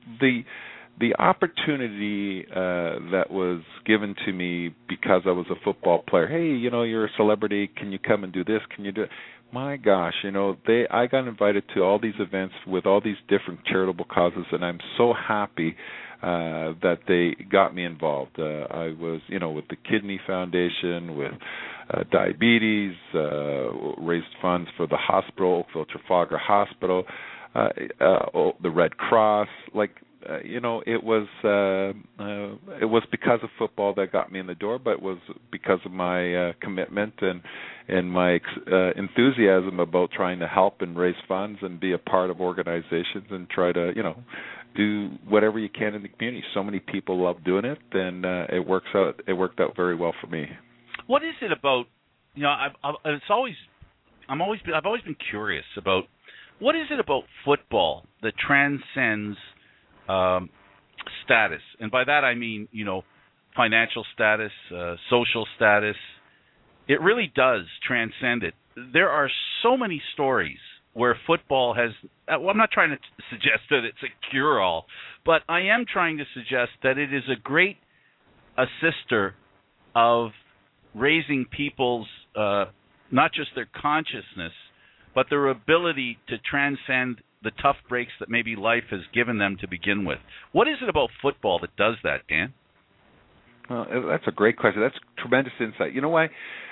Speaker 3: the opportunity that was given to me because I was a football player. Hey, you're a celebrity. Can you come and do this? Can you do it? My gosh, I got invited to all these events with all these different charitable causes, and I'm so happy that they got me involved. I was, with the Kidney Foundation, with diabetes, raised funds for the hospital, Oakville Trafalgar Hospital, the Red Cross. It was because of football that got me in the door, but it was because of my commitment and my enthusiasm about trying to help and raise funds and be a part of organizations and try to, do whatever you can in the community. So many people love doing it, and it worked out very well for me.
Speaker 1: What is it about? I've always been curious about what is it about football that transcends status, and by that I mean, financial status, social status. It really does transcend it. There are so many stories where football has, I'm not trying to suggest that it's a cure-all, but I am trying to suggest that it is a great assister of raising people's, not just their consciousness, but their ability to transcend the tough breaks that maybe life has given them to begin with. What is it about football that does that, Dan?
Speaker 3: Well, that's a great question. That's tremendous insight. You know why?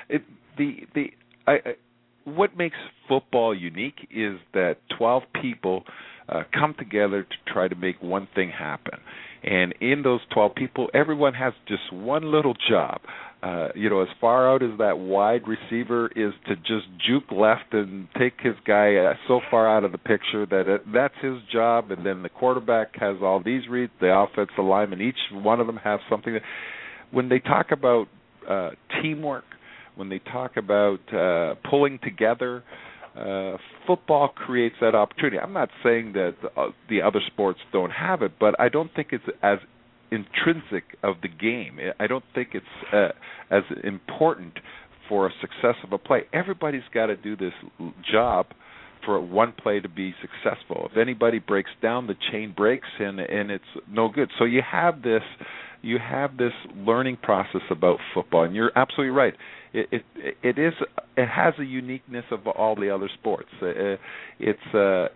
Speaker 3: What makes football unique is that 12 people come together to try to make one thing happen. And in those 12 people, everyone has just one little job. As far out as that wide receiver is to just juke left and take his guy so far out of the picture that that's his job. And then the quarterback has all these reads, the offensive linemen, each one of them have something that, when they talk about teamwork, when they talk about pulling together, football creates that opportunity. I'm not saying that the other sports don't have it, but I don't think it's as intrinsic of the game. I don't think it's as important for a success of a play. Everybody's got to do this job for one play to be successful. If anybody breaks down, the chain breaks, and it's no good. So you have this learning process about football, and you're absolutely right. It has a uniqueness of all the other sports. It's a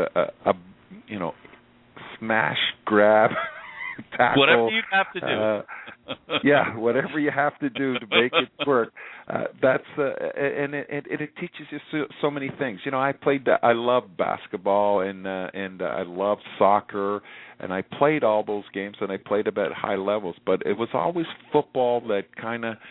Speaker 3: smash, grab, tackle.
Speaker 1: Whatever you have to do.
Speaker 3: Whatever you have to do to make it work. It teaches you so many things. I love basketball and I love soccer, and I played all those games, and I played them at high levels. But it was always football that kind of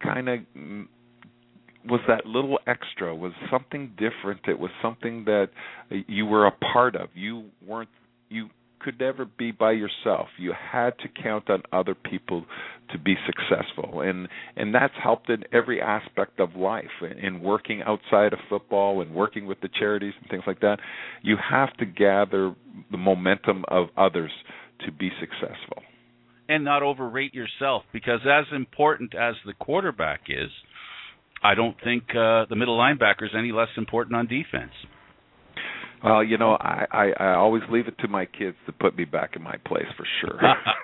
Speaker 3: was that little extra, was something different. It was something that you were a part of. You could never be by yourself. You had to count on other people to be successful, and that's helped in every aspect of life. In working outside of football and working with the charities and things like that, you have to gather the momentum of others to be successful.
Speaker 1: And not overrate yourself, because as important as the quarterback is, I don't think the middle linebacker is any less important on defense.
Speaker 3: Well, I always leave it to my kids to put me back in my place for sure.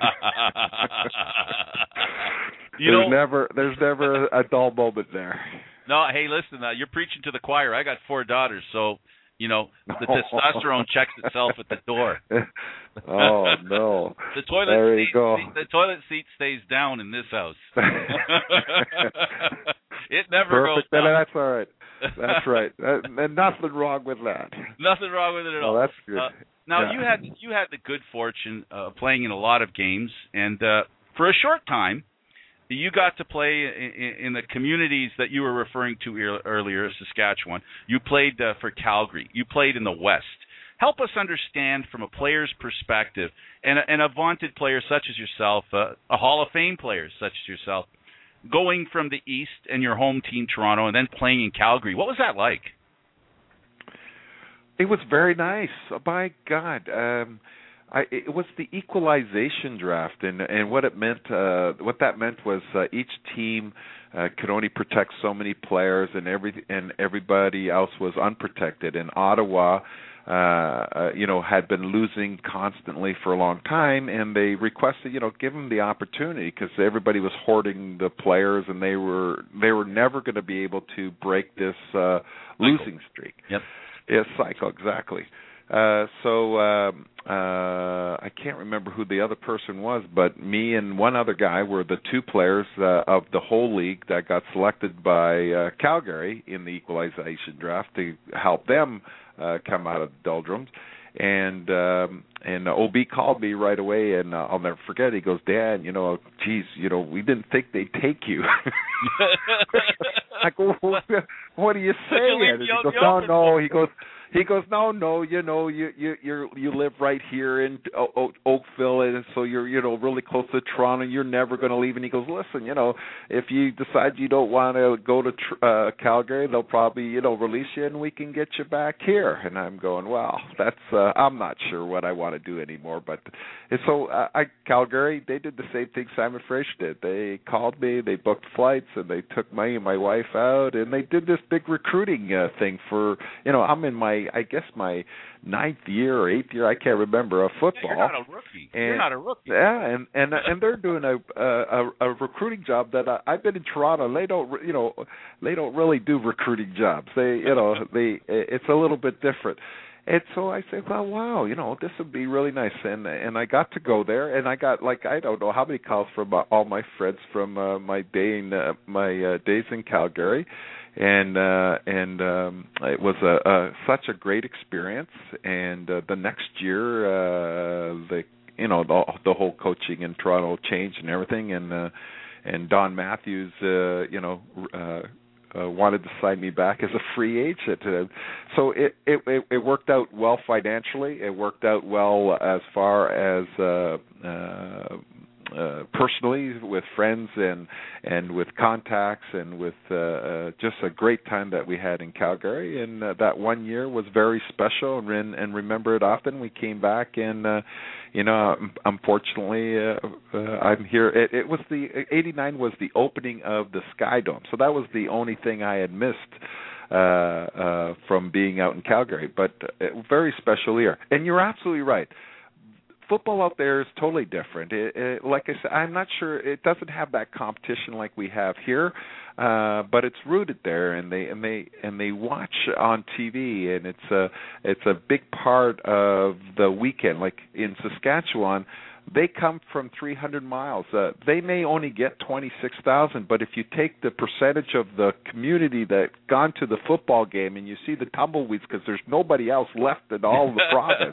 Speaker 3: There's never a dull moment there.
Speaker 1: No, hey, listen, you're preaching to the choir. I got 4 daughters, so the testosterone checks itself at the door.
Speaker 3: Oh no!
Speaker 1: The toilet seat stays down in this house. It never goes down.
Speaker 3: That's all right. That's right. And nothing wrong with that.
Speaker 1: Nothing wrong with it at all.
Speaker 3: Well, that's good.
Speaker 1: Now you had the good fortune of playing in a lot of games, and for a short time, you got to play in the communities that you were referring to earlier, Saskatchewan. You played for Calgary. You played in the West. Help us understand from a player's perspective, and a vaunted player such as yourself, a Hall of Fame player such as yourself, going from the East and your home team, Toronto, and then playing in Calgary. What was that like?
Speaker 3: It was very nice. My God. It was the equalization draft, and what it meant. What that meant was each team could only protect so many players, and everybody else was unprotected. In Ottawa, had been losing constantly for a long time, and they requested, give them the opportunity because everybody was hoarding the players, and they were never going to be able to break this losing streak.
Speaker 1: Yep.
Speaker 3: Yeah, cycle, exactly. So I can't remember who the other person was, but me and one other guy were the two players of the whole league that got selected by Calgary in the equalization draft to help them come out of the doldrums. And OB called me right away, and I'll never forget. He goes, "Dan, geez, we didn't think they'd take you." I go, "What are you saying?" And he goes, "No." He goes, no, you live right here in Oakville, and so you're really close to Toronto. You're never going to leave. And he goes, "Listen, if you decide you don't want to go to Calgary, they'll probably release you, and we can get you back here." And I'm going, "Well, that's I'm not sure what I want to do anymore." But and so Calgary, they did the same thing Simon Fraser did. They called me, they booked flights, and they took me and my wife out, and they did this big recruiting thing for I'm in my 9th year or 8th year, I can't remember, of football.
Speaker 1: You're not a rookie. You're not a rookie.
Speaker 3: Yeah, and they're doing a recruiting job that I've been in Toronto. And they don't really do recruiting jobs. It's a little bit different. And so I said, "Well, wow, this would be really nice." And I got to go there, and I got I don't know how many calls from all my friends from my days in Calgary. And it was such a great experience. And the next year, the whole coaching in Toronto changed and everything. And Don Matthews, wanted to sign me back as a free agent. So it worked out well financially. It worked out well as far as personally with friends and with contacts and with just a great time that we had in Calgary. And that 1 year was very special and remember it often. We came back and unfortunately I'm here. It was the 89 was the opening of the Sky Dome, so that was the only thing I had missed from being out in Calgary. But very special year. And you're absolutely right. Football out there is totally different. Like I said, I'm not sure it doesn't have that competition like we have here, but it's rooted there, and they watch on TV, and it's a big part of the weekend. Like in Saskatchewan, they come from 300 miles. They may only get 26,000, but if you take the percentage of the community that gone to the football game and you see the tumbleweeds because there's nobody else left in all the province,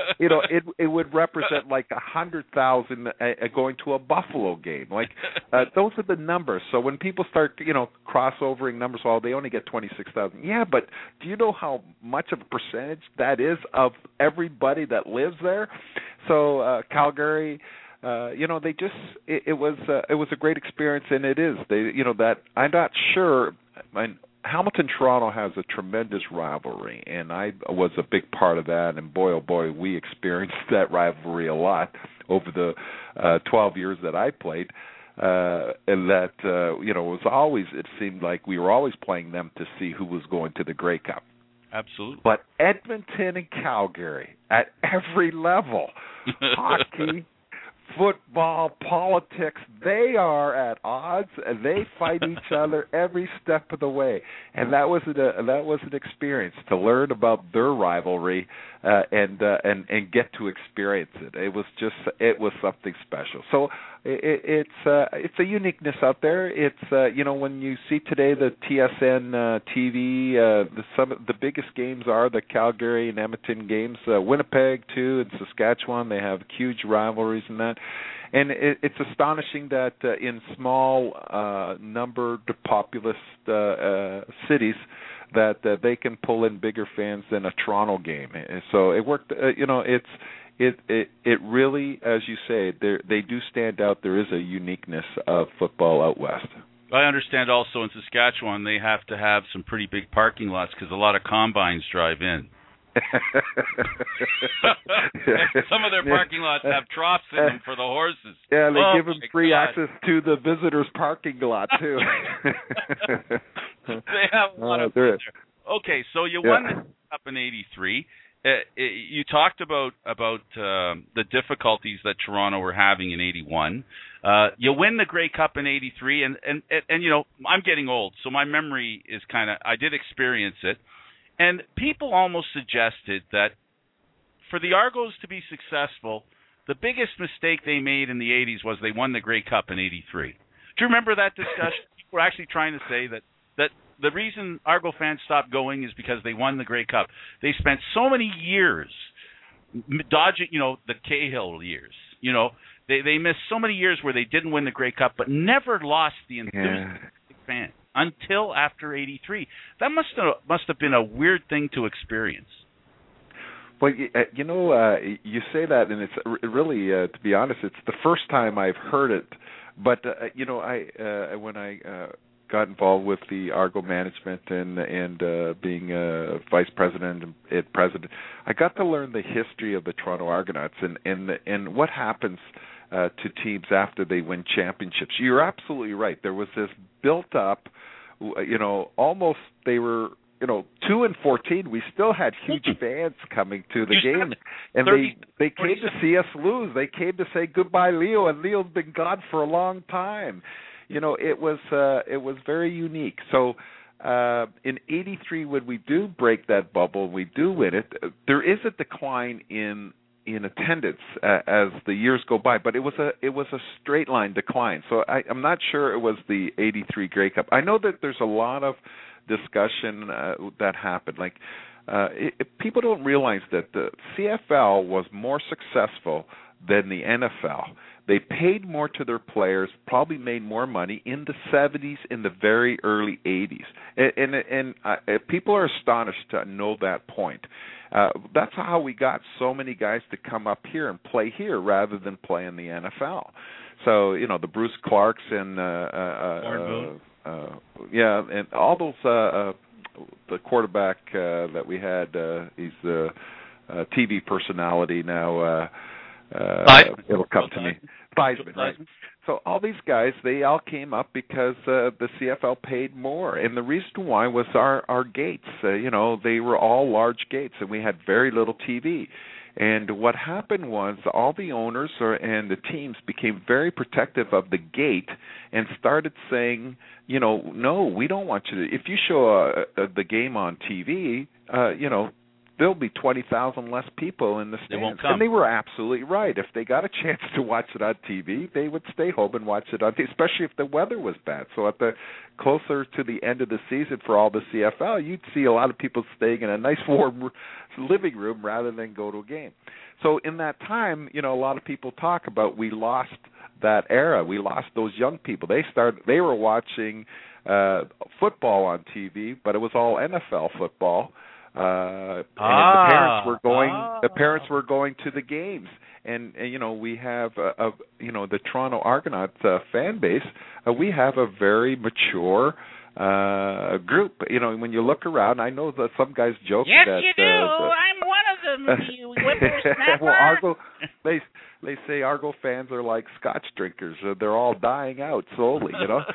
Speaker 3: it would represent like 100,000 going to a Buffalo game. Like those are the numbers. So when people start, crossovering numbers, well, they only get 26,000. Yeah, but do you know how much of a percentage that is of everybody that lives there? So Calgary, they just it was a great experience, and it is. That I'm not sure. Hamilton Toronto has a tremendous rivalry, and I was a big part of that. And boy, oh boy, we experienced that rivalry a lot over the 12 years that I played. And that was always, it seemed like we were always playing them to see who was going to the Grey Cup.
Speaker 1: Absolutely.
Speaker 3: But Edmonton and Calgary at every level, hockey, football, politics, they are at odds, and they fight each other every step of the way. And that was an experience to learn about their rivalry and get to experience it. It was something special. So it's a uniqueness out there. It's when you see today the TSN TV, some of the biggest games are the Calgary and Edmonton games. Winnipeg too, and Saskatchewan, they have huge rivalries in that. And it's astonishing that in small numbered populous cities that they can pull in bigger fans than a Toronto game. And so it worked. It really, as you say, they do stand out. There is a uniqueness of football out west.
Speaker 1: I understand also in Saskatchewan they have to have some pretty big parking lots because a lot of combines drive in. Some of their parking lots have troughs in them for the horses.
Speaker 3: Yeah, they give them free access to the visitors' parking lot, too.
Speaker 1: They have a lot of there. Okay, so you won the Cup in '83. You talked about the difficulties that Toronto were having in '81. You win the Grey Cup in '83, and you know, I'm getting old, so my memory is kind of, I did experience it, and people almost suggested that for the Argos to be successful, the biggest mistake they made in the '80s was they won the Grey Cup in '83. Do you remember that discussion? People were actually trying to say that the reason Argo fans stopped going is because they won the Grey Cup. They spent so many years dodging, you know, the Cahill years. You know, they missed so many years where they didn't win the Grey Up, but never lost the enthusiastic fan until after '83. That must have been a weird thing to experience.
Speaker 3: Well, you know, you say that, and it's really, to be honest, it's the first time I've heard it. But you know, when I got involved with the Argo management and being vice president and president, I got to learn the history of the Toronto Argonauts and what happens to teams after they win championships. You're absolutely right. There was this built up, you know, almost they were, you know, 2-14. We still had huge fans coming to the game, and they came to see us lose. They came to say goodbye, Leo, and Leo's been gone for a long time. You know, it was very unique. So in '83, when we do break that bubble, we do win it. There is a decline in attendance as the years go by, but it was a straight line decline. So I'm not sure it was the '83 Grey Cup. I know that there's a lot of discussion that happened. Like people don't realize that the CFL was more successful than the NFL. They paid more to their players, probably made more money in the 70s, in the very early 80s. And people are astonished to know that point. That's how we got so many guys to come up here and play here rather than play in the NFL. So, you know, the Bruce Clarks and and all those the quarterback that we had, he's the TV personality now. It'll come to me. Theismann, right? So all these guys, they all came up because the CFL paid more, and the reason why was our gates. You know, they were all large gates, and we had very little TV. And what happened was all the owners and the teams became very protective of the gate and started saying, you know, no, we don't want you to. If you show the game on TV, you know, there'll be 20,000 less people in the stands.
Speaker 1: They won't come.
Speaker 3: And they were absolutely right. If they got a chance to watch it on TV, they would stay home and watch it on TV, especially if the weather was bad. So at the closer to the end of the season for all the CFL, you'd see a lot of people staying in a nice warm living room rather than go to a game. So in that time, you know, a lot of people talk about we lost that era. We lost those young people. They were watching football on TV, but it was all NFL football. And the parents were going to the games, and you know, we have you know, the Toronto Argonauts fan base. We have a very mature group. You know, when you look around, I know that some guys joke
Speaker 4: yes,
Speaker 3: that
Speaker 4: you do. I'm one of them. You whippersnapper.
Speaker 3: Well, Argo, they say Argo fans are like Scotch drinkers. They're all dying out slowly. You know,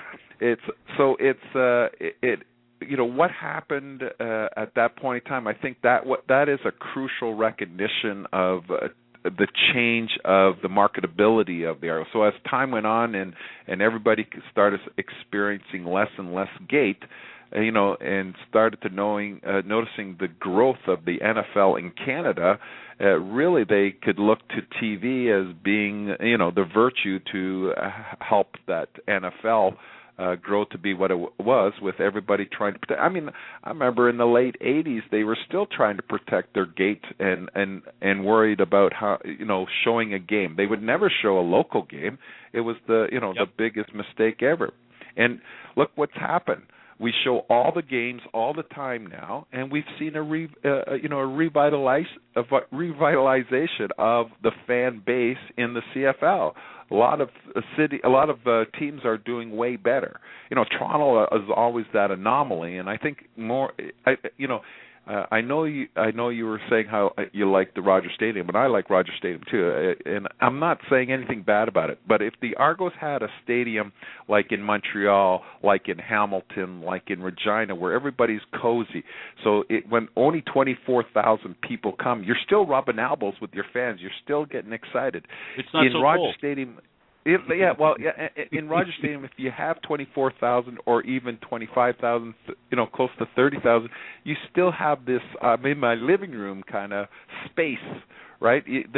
Speaker 3: you know, what happened at that point in time, I think that is a crucial recognition of the change of the marketability of the Argo. So as time went on and everybody started experiencing less and less gate, you know, and started to noticing the growth of the NFL in Canada, really they could look to TV as being, you know, the virtue to help that NFL grow to be what it was, with everybody trying to protect. I mean, I remember in the late '80s they were still trying to protect their gate and worried about how, you know, showing a game. They would never show a local game. It was the biggest mistake ever. And look what's happened. We show all the games all the time now, and we've seen a revitalization of the fan base in the CFL. A lot of teams are doing way better. You know, Toronto is always that anomaly, and I think more. You know, I know you were saying how you like the Rogers Stadium, and I like Rogers Stadium too. And I'm not saying anything bad about it. But if the Argos had a stadium like in Montreal, like in Hamilton, like in Regina, where everybody's cozy, so when only 24,000 people come, you're still rubbing elbows with your fans. You're still getting excited.
Speaker 1: It's not
Speaker 3: in
Speaker 1: so
Speaker 3: Rogers
Speaker 1: cold.
Speaker 3: Stadium. In Rogers Stadium, if you have 24,000 or even 25,000, close to 30,000, you still have this I'm in my living room kind of space, right?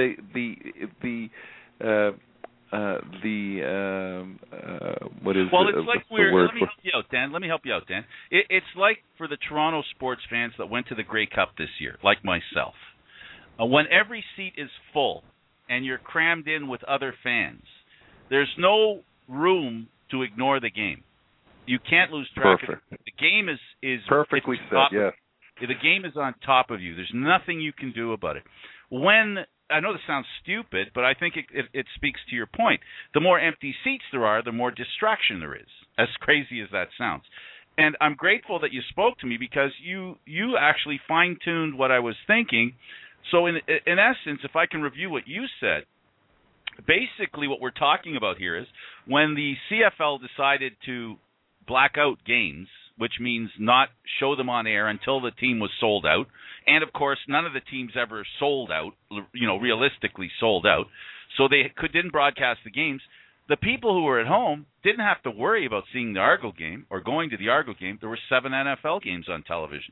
Speaker 3: What is
Speaker 1: well, it's like
Speaker 3: let
Speaker 1: me help you out, Dan. It's like for the Toronto sports fans that went to the Grey Cup this year, like myself. When every seat is full and you're crammed in with other fans, there's no room to ignore the game. You can't lose track of it. The game is
Speaker 3: perfectly said. Yes.
Speaker 1: The game is on top of you. There's nothing you can do about it. When I know this sounds stupid, but I think it speaks to your point. The more empty seats there are, the more distraction there is. As crazy as that sounds. And I'm grateful that you spoke to me because you actually fine-tuned what I was thinking. So in essence, if I can review what you said, basically what we're talking about here is when the CFL decided to black out games, which means not show them on air until the team was sold out, and of course none of the teams ever sold out, realistically sold out, so they didn't broadcast the games. The people who were at home didn't have to worry about seeing the Argo game or going to the Argo game. There were 7 NFL games on television.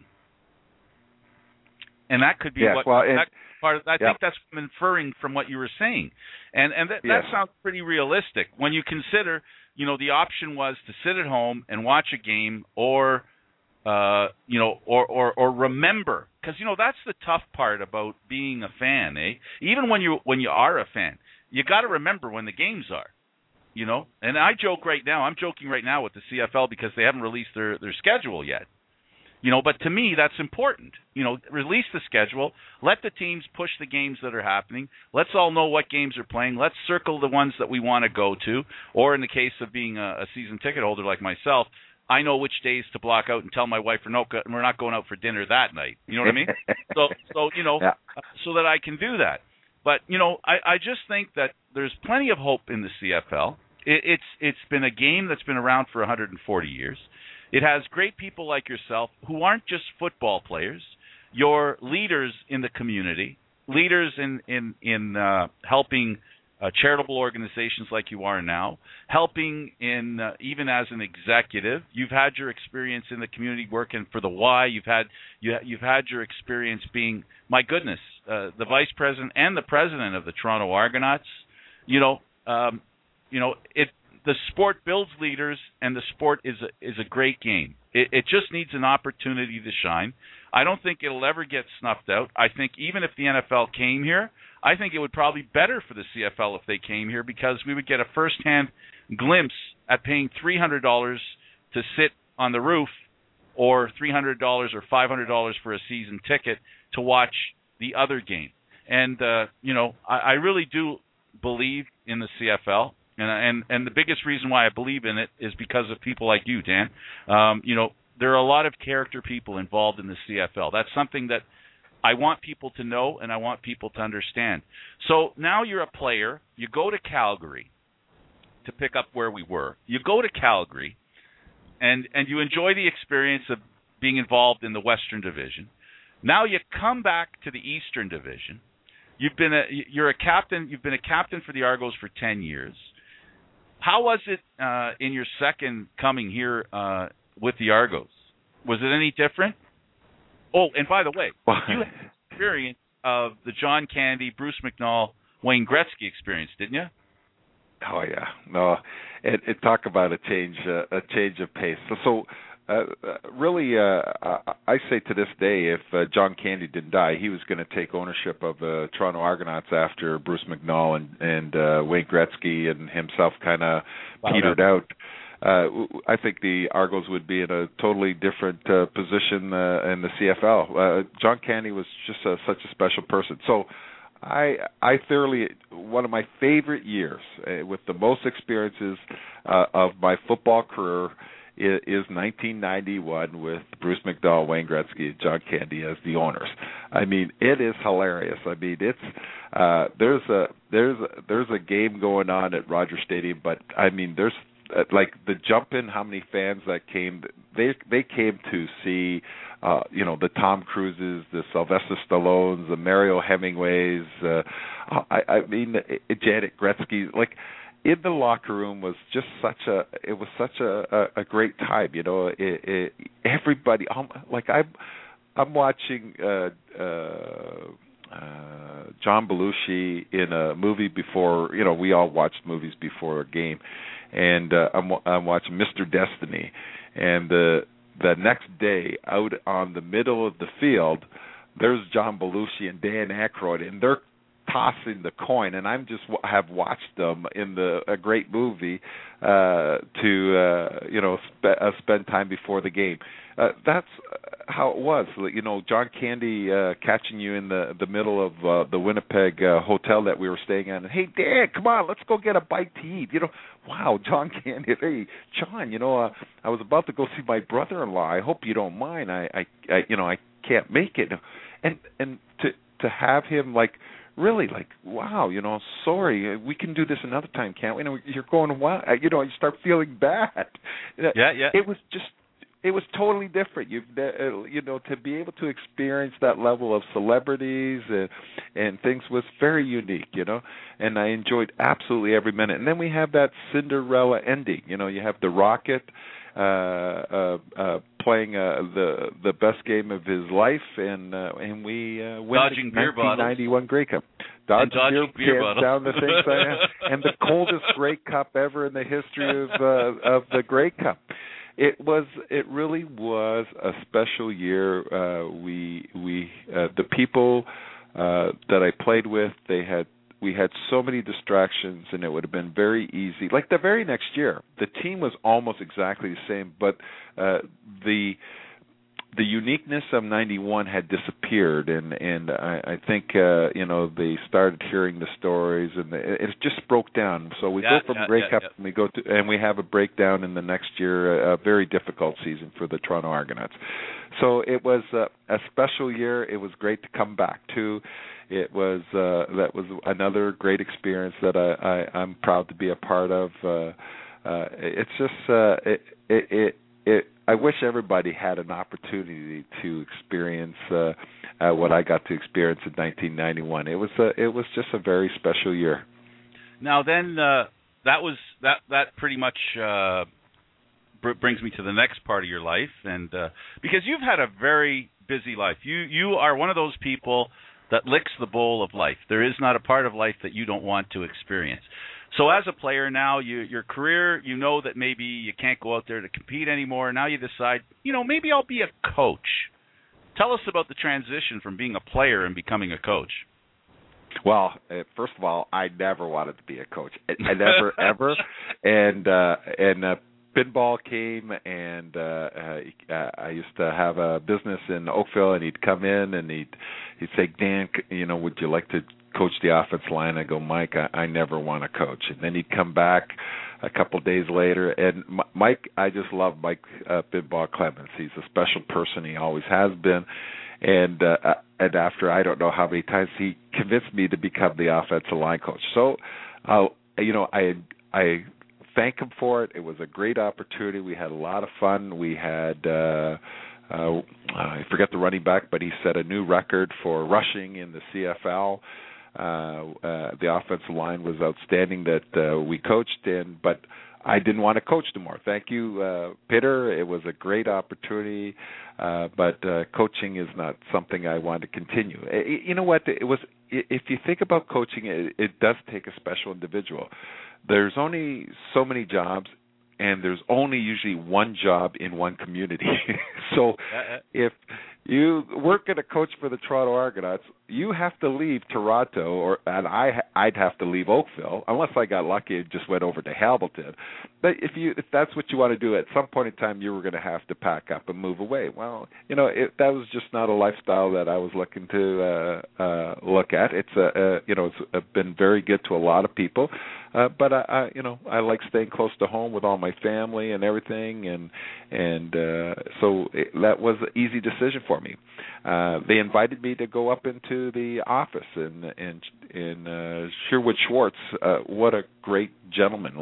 Speaker 1: And that could be I think that's what I'm inferring from what you were saying, and that sounds pretty realistic when you consider, the option was to sit at home and watch a game, or remember, because that's the tough part about being a fan, eh? Even when you are a fan, you got to remember when the games are, And I'm joking right now with the CFL because they haven't released their schedule yet. But to me, that's important. Release the schedule. Let the teams push the games that are happening. Let's all know what games are playing. Let's circle the ones that we want to go to. Or in the case of being a season ticket holder like myself, I know which days to block out and tell my wife, we're not going out for dinner that night. You know what I mean? So that I can do that. But, I just think that there's plenty of hope in the CFL. It's been a game that's been around for 140 years. It has great people like yourself who aren't just football players. You're leaders in the community, leaders in helping charitable organizations like you are now, helping in even as an executive. You've had your experience in the community working for the Y. You've had your experience being, my goodness, the vice president and the president of the Toronto Argonauts. The sport builds leaders, and the sport is a great game. It just needs an opportunity to shine. I don't think it'll ever get snuffed out. I think even if the NFL came here, I think it would probably be better for the CFL if they came here because we would get a first-hand glimpse at paying $300 to sit on the roof or $300 or $500 for a season ticket to watch the other game. And, I really do believe in the CFL. And the biggest reason why I believe in it is because of people like you, Dan. There are a lot of character people involved in the CFL. That's something that I want people to know and I want people to understand. So now you're a player. You go to Calgary, to pick up where we were. You go to Calgary, and you enjoy the experience of being involved in the Western Division. Now you come back to the Eastern Division. You're a captain. You've been a captain for the Argos for 10 years. How was it in your second coming here with the Argos? Was it any different? Oh, and by the way, you had experience of the John Candy, Bruce McNall, Wayne Gretzky experience, didn't you?
Speaker 3: Oh yeah, no, it talk about a change of pace. So really, I say to this day, if John Candy didn't die, he was going to take ownership of the Toronto Argonauts after Bruce McNall and Wayne Gretzky and himself kind of petered out. I think the Argos would be in a totally different position in the CFL. John Candy was just such a special person. So I thoroughly, one of my favorite years with the most experiences of my football career is 1991 with Bruce McDowell, Wayne Gretzky, and John Candy as the owners. I mean, it is hilarious. I mean, it's there's a game going on at Rogers Stadium, but I mean, there's like the jump in, how many fans that came. They came to see the Tom Cruises, the Sylvester Stallones, the Mario Hemingways, I mean Janet Gretzky. Like, in the locker room was just such a great time. Everybody, like I'm watching John Belushi in a movie before. We all watched movies before a game, and I'm watching Mr. Destiny, and the next day out on the middle of the field, there's John Belushi and Dan Aykroyd, and they're tossing the coin, and I'm just have watched them in a great movie to spend time before the game. That's how it was. John Candy catching you in the middle of the Winnipeg hotel that we were staying at. And, hey, Dan, come on, let's go get a bite to eat. Wow, John Candy. Hey, John, I was about to go see my brother-in-law. I hope you don't mind. I can't make it. And to have him really wow, sorry, we can do this another time, can't we? You're going, wow, you start feeling bad.
Speaker 1: Yeah.
Speaker 3: It was totally different. To be able to experience that level of celebrities and things was very unique, and I enjoyed absolutely every minute. And then we have that Cinderella ending. You have the Rocket playing the best game of his life, and we win
Speaker 1: Dodging
Speaker 3: the 1991 Grey Cup.
Speaker 1: Dodging beer bottles
Speaker 3: down the thing, and the coldest Grey Cup ever in the history of the Grey Cup. It really was a special year. The people that I played with, we had so many distractions, and it would have been very easy. Like the very next year, the team was almost exactly the same, but the uniqueness of 91 had disappeared, and I think they started hearing the stories, and it just broke down. So we go from Grey Cup, and we have a breakdown in the next year, a very difficult season for the Toronto Argonauts. So it was a special year. It was great to come back to. It was that was another great experience that I'm proud to be a part of. It's just I wish everybody had an opportunity to experience what I got to experience in 1991. It was just a very special year.
Speaker 1: Now then, that pretty much brings me to the next part of your life, and because you've had a very busy life, you are one of those people that licks the bowl of life. There is not a part of life that you don't want to experience. So as a player now, your career, that maybe you can't go out there to compete anymore. Now you decide, maybe I'll be a coach. Tell us about the transition from being a player and becoming a coach.
Speaker 3: Well, first of all, I never wanted to be a coach. I never, ever. And pinball came, and I used to have a business in Oakville, and he'd come in, and he'd say, Dan, would you like to coach the offensive line? I go, Mike, I never want to coach. And then he'd come back a couple of days later, and Mike, I just love Mike Pinball Clemens. He's a special person. He always has been. And after I don't know how many times, he convinced me to become the offensive line coach. So, I thank him for it. It was a great opportunity. We had a lot of fun. We had I forget the running back, but he set a new record for rushing in the CFL. The offensive line was outstanding that we coached in, but I didn't want to coach anymore. Thank you, Peter. It was a great opportunity, but coaching is not something I want to continue. You know what? It was. If you think about coaching, it does take a special individual. There's only so many jobs, and there's only usually one job in one community. So if You weren't going to coach for the Toronto Argonauts. You have to leave Toronto, and I'd have to leave Oakville, unless I got lucky and just went over to Hamilton. But if that's what you want to do, at some point in time, you were going to have to pack up and move away. Well, that was just not a lifestyle that I was looking to look at. It's been very good to a lot of people, but I like staying close to home with all my family and everything, and so that was an easy decision for me. They invited me to go up into the office in Sherwood Schwartz. What a great gentleman!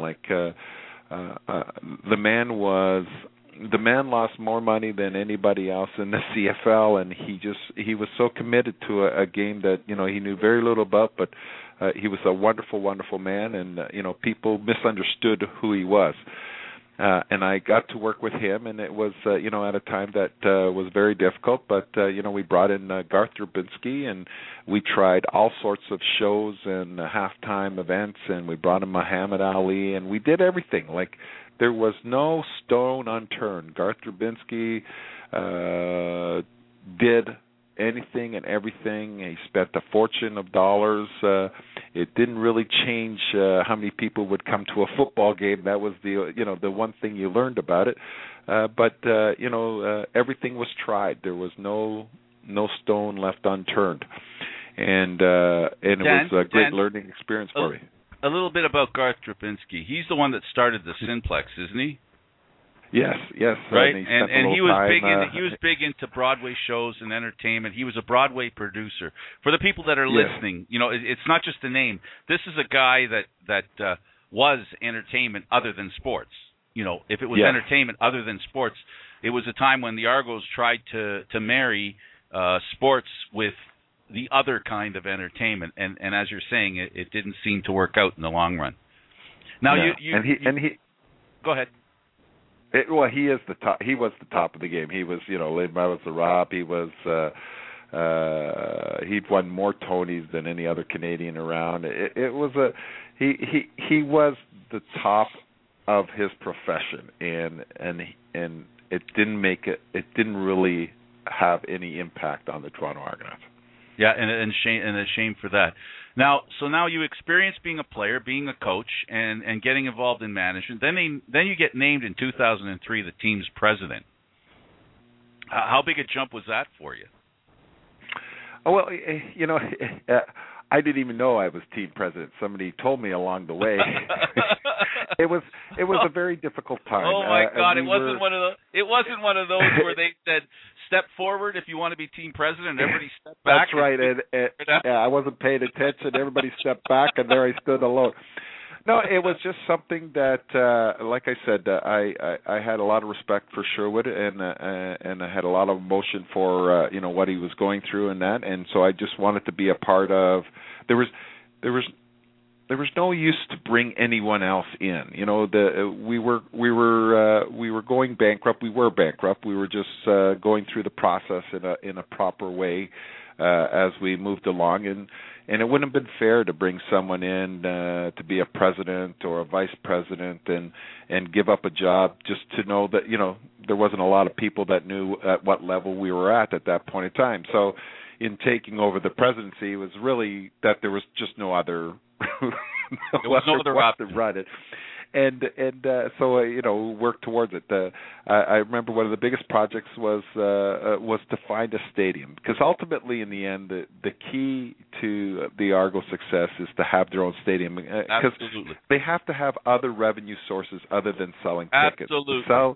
Speaker 3: The man lost more money than anybody else in the CFL, and he was so committed to a game that he knew very little about, but he was a wonderful, wonderful man, and people misunderstood who he was. And I got to work with him, and it was, at a time that was very difficult. But, we brought in Garth Drabinsky, and we tried all sorts of shows and halftime events, and we brought in Muhammad Ali, and we did everything. There was no stone unturned. Garth Drabinsky did anything and everything. He spent a fortune of dollars. It didn't really change how many people would come to a football game. That was the one thing you learned about it. But everything was tried. There was no stone left unturned, and it was a great learning experience for me.
Speaker 1: A little bit about Garth Drabinsky. He's the one that started the Cineplex, isn't he?
Speaker 3: Yes.
Speaker 1: Right, and he was big into Broadway shows and entertainment. He was a Broadway producer. For the people that are listening, it's not just a name. This is a guy that was entertainment other than sports. If it was entertainment other than sports, it was a time when the Argos tried to marry sports with the other kind of entertainment, and as you're saying, it didn't seem to work out in the long run. Now he go ahead.
Speaker 3: He is the top. He was the top of the game. He was, Les Miserables. He was. He'd won more Tonys than any other Canadian around. It was he was the top of his profession, and it didn't make it. It didn't really have any impact on the Toronto Argonauts.
Speaker 1: Yeah, and a shame for that. Now you experience being a player, being a coach, and getting involved in management. Then you get named in 2003 the team's president. How big a jump was that for you?
Speaker 3: Well, I didn't even know I was team president. Somebody told me along the way. It was a very difficult time.
Speaker 1: Oh my God! It wasn't one of those where they said, "Step forward if you want to be team president." And everybody stepped back.
Speaker 3: That's right. And I wasn't paying attention. Everybody stepped back, and there I stood alone. No, it was just something that, like I said, I had a lot of respect for Sherwood, and I had a lot of emotion for what he was going through and that, and so I just wanted to be a part of. There was no use to bring anyone else in. We were going bankrupt. We were bankrupt. We were just going through the process in a proper way as we moved along, and it wouldn't have been fair to bring someone in to be a president or a vice president and give up a job just to know that there wasn't a lot of people that knew at what level we were at that point in time. So in taking over the presidency, it was really that there was just no other
Speaker 1: there was no other option
Speaker 3: to run it. And so work towards it. I remember one of the biggest projects was to find a stadium, because ultimately, in the end, the key to the Argo success is to have their own stadium.
Speaker 1: Absolutely,
Speaker 3: they have to have other revenue sources other than selling tickets.
Speaker 1: Absolutely.
Speaker 3: So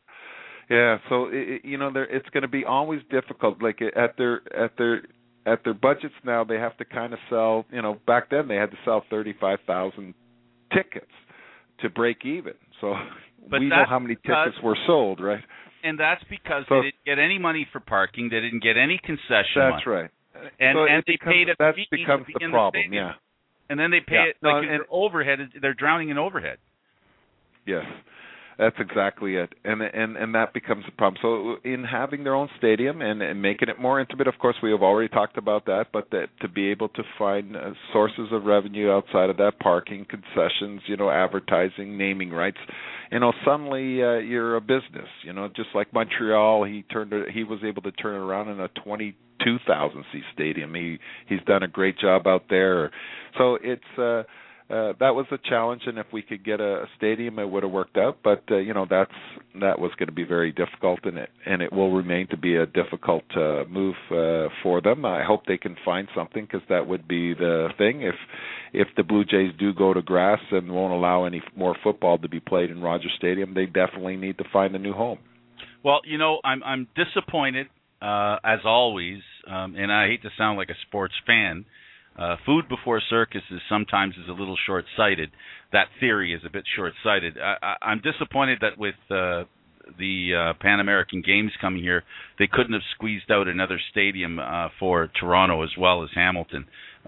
Speaker 3: it's going to be always difficult. Like at their budgets now, they have to kind of sell. Back then they had to sell 35,000 tickets to break even. So we know how many tickets were sold, right?
Speaker 1: And that's because they didn't get any money for parking. They didn't get any concession money.
Speaker 3: That's right.
Speaker 1: And they paid a
Speaker 3: that
Speaker 1: fee
Speaker 3: becomes
Speaker 1: to be
Speaker 3: the
Speaker 1: in
Speaker 3: problem,
Speaker 1: the stadium.
Speaker 3: yeah.
Speaker 1: And then they pay it and overhead. They're drowning in overhead.
Speaker 3: Yes. That's exactly it, and that becomes a problem. So in having their own stadium and making it more intimate, of course, we have already talked about that, but to be able to find sources of revenue outside of that, parking, concessions, advertising, naming rights, suddenly you're a business. Just like Montreal, he was able to turn it around in a 22,000 seat stadium. He's done a great job out there. So it's that was a challenge, and if we could get a stadium, it would have worked out. But that was going to be very difficult, and it will remain to be a difficult move for them. I hope they can find something, because that would be the thing. If the Blue Jays do go to grass and won't allow any more football to be played in Rogers Stadium, they definitely need to find a new home.
Speaker 1: Well, I'm disappointed as always, and I hate to sound like a sports fan. Food before circus sometimes is a little short-sighted. That theory is a bit short-sighted. I'm disappointed that with the Pan American Games coming here, they couldn't have squeezed out another stadium for Toronto as well as Hamilton.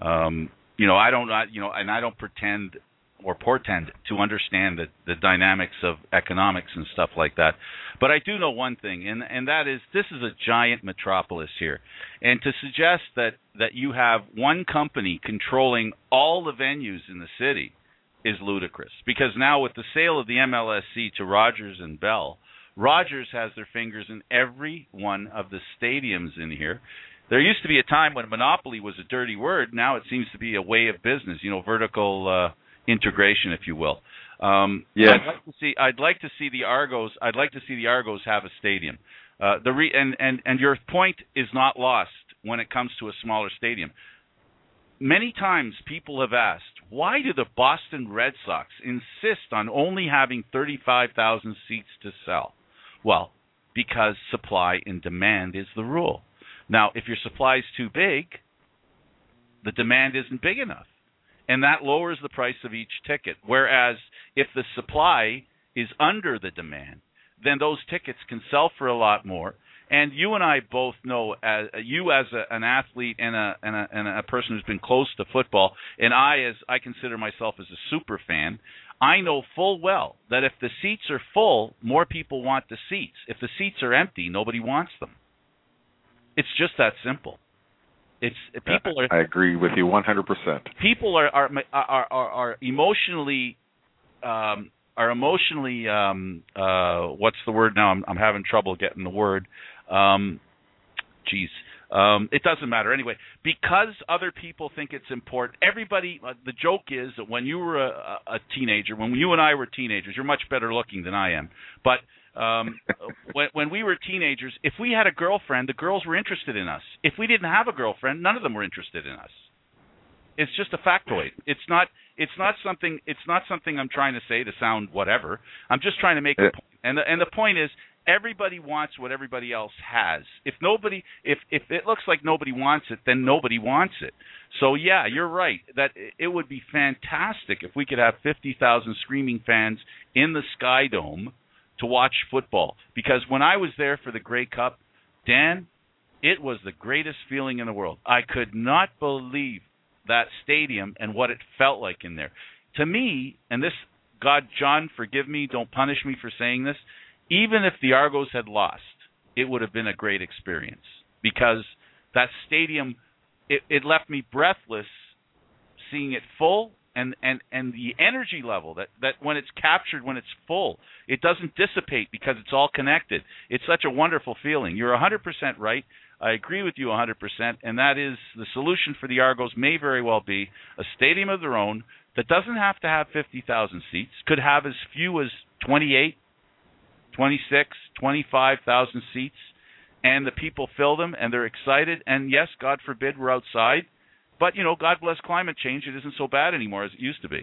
Speaker 1: I don't pretend or portend to understand the dynamics of economics and stuff like that. But I do know one thing, and that is this is a giant metropolis here. And to suggest that you have one company controlling all the venues in the city is ludicrous. Because now with the sale of the MLSC to Rogers and Bell, Rogers has their fingers in every one of the stadiums in here. There used to be a time when monopoly was a dirty word. Now it seems to be a way of business, vertical integration, if you will.
Speaker 3: Yes.
Speaker 1: I'd like to see the Argos. I'd like to see the Argos have a stadium. And your point is not lost when it comes to a smaller stadium. Many times people have asked, why do the Boston Red Sox insist on only having 35,000 seats to sell? Well, because supply and demand is the rule. Now, if your supply is too big, the demand isn't big enough. And that lowers the price of each ticket. Whereas if the supply is under the demand, then those tickets can sell for a lot more. And you and I both know, as an athlete and a person who's been close to football, and I consider myself as a super fan, I know full well that if the seats are full, more people want the seats. If the seats are empty, nobody wants them. It's just that simple.
Speaker 3: I agree with you 100%.
Speaker 1: People are emotionally what's the word now? I'm having trouble getting the word. It doesn't matter anyway. Because other people think it's important. Everybody. The joke is that when you were a teenager, when you and I were teenagers, you're much better looking than I am. But when we were teenagers, if we had a girlfriend, the girls were interested in us. If we didn't have a girlfriend, none of them were interested in us. It's just a factoid. It's not something I'm trying to say to sound whatever. I'm just trying to make a point. And the point is, everybody wants what everybody else has. If it looks like nobody wants it, then nobody wants it. So yeah, you're right. That it would be fantastic if we could have 50,000 screaming fans in the Sky Dome to watch football. Because when I was there for the Grey Cup, Dan, it was the greatest feeling in the world. I could not believe that stadium and what it felt like in there. To me, and this, God, John, forgive me, don't punish me for saying this, even if the Argos had lost, it would have been a great experience. Because that stadium, it left me breathless seeing it full. And the energy level that when it's captured, when it's full, it doesn't dissipate because it's all connected. It's such a wonderful feeling. You're 100% right. I agree with you 100%, and that is the solution for the Argos may very well be a stadium of their own that doesn't have to have 50,000 seats, could have as few as 28, 26, 25,000 seats, and the people fill them, and they're excited. And yes, God forbid we're outside. But, God bless climate change. It isn't so bad anymore as it used to be.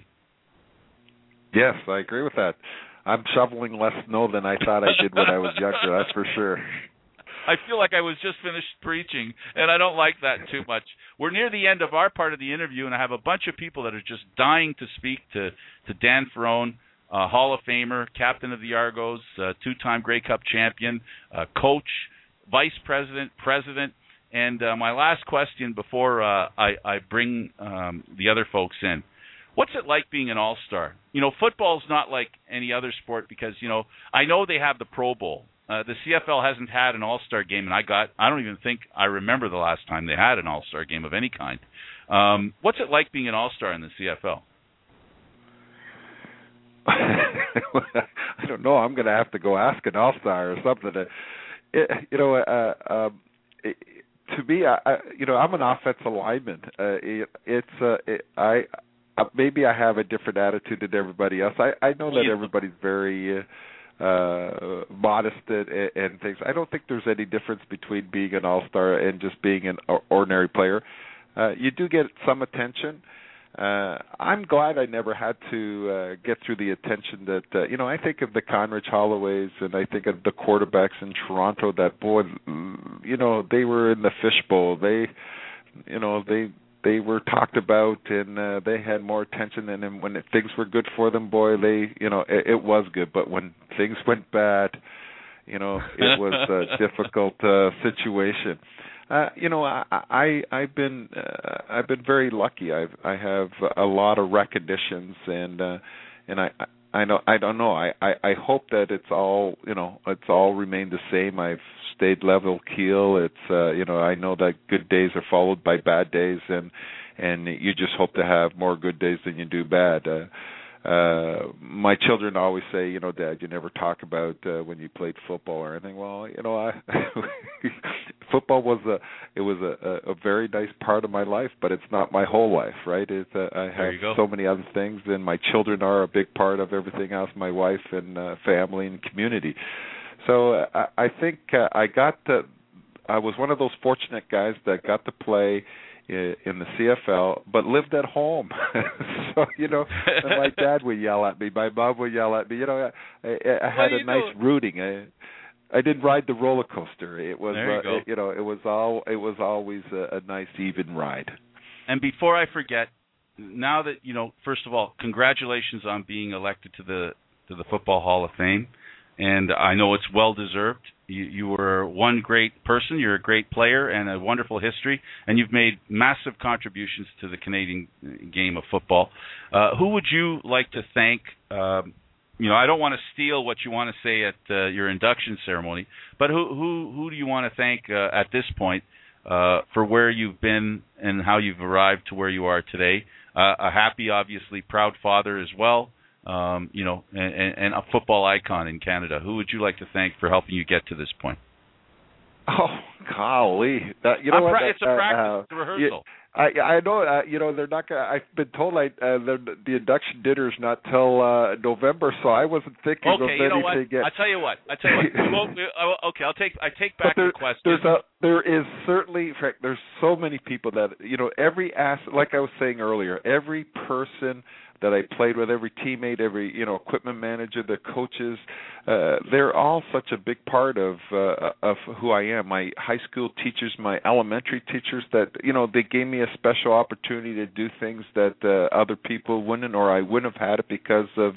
Speaker 3: Yes, I agree with that. I'm shoveling less snow than I thought I did when I was younger, that's for sure.
Speaker 1: I feel like I was just finished preaching, and I don't like that too much. We're near the end of our part of the interview, and I have a bunch of people that are just dying to speak to Dan Ferrone, Hall of Famer, captain of the Argos, two-time Grey Cup champion, coach, vice president, president. And my last question before I bring the other folks in, what's it like being an all-star? Football's not like any other sport because, I know they have the Pro Bowl. The CFL hasn't had an all-star game, and I don't even think I remember the last time they had an all-star game of any kind. What's it like being an all-star in the CFL?
Speaker 3: don't know. I'm going to have to go ask an all-star or something. To me, I'm an offensive lineman. Maybe I have a different attitude than everybody else. I know that everybody's very modest and things. I don't think there's any difference between being an all-star and just being an ordinary player. You do get some attention. I'm glad I never had to get through the attention that, I think of the Conrad Holloways and I think of the quarterbacks in Toronto that, boy, they were in the fishbowl. They were talked about and they had more attention. And then when things were good for them, boy, it was good. But when things went bad, it was a difficult situation. I've been very lucky. I have a lot of recognitions, and I don't know. I hope that it's all remained the same. I've stayed level keel. It's I know that good days are followed by bad days, and you just hope to have more good days than you do bad. My children always say, Dad, you never talk about when you played football or anything. Well, football was a very nice part of my life, but it's not my whole life, right? I have so many other things, and my children are a big part of everything else. My wife and family and community. So I think I was one of those fortunate guys that got to play in the CFL, but lived at home. So, my dad would yell at me, my mom would yell at me. I had a nice rooting. I didn't ride the roller coaster. It was, it was always a nice even ride.
Speaker 1: And before I forget, now that first of all, congratulations on being elected to the Football Hall of Fame, and I know it's well deserved. You were one great person, you're a great player, and a wonderful history, and you've made massive contributions to the Canadian game of football. Who would you like to thank? I don't want to steal what you want to say at your induction ceremony, but who do you want to thank at this point for where you've been and how you've arrived to where you are today? A happy, obviously, proud father as well. And a football icon in Canada. Who would you like to thank for helping you get to this point?
Speaker 3: Oh, golly!
Speaker 1: It's a practice, it's a rehearsal.
Speaker 3: I know. They're not gonna. I've been told the induction dinner is not till November, so I wasn't thinking of anything.
Speaker 1: Okay, you know what? I tell you what. Okay, I take back the question.
Speaker 3: There is certainly, Frank. There's so many people that every like I was saying earlier, every person that I played with, every teammate, every equipment manager, the coaches, they're all such a big part of who I am. My high school teachers, my elementary teachers, that they gave me a special opportunity to do things that other people wouldn't, or I wouldn't have had it because of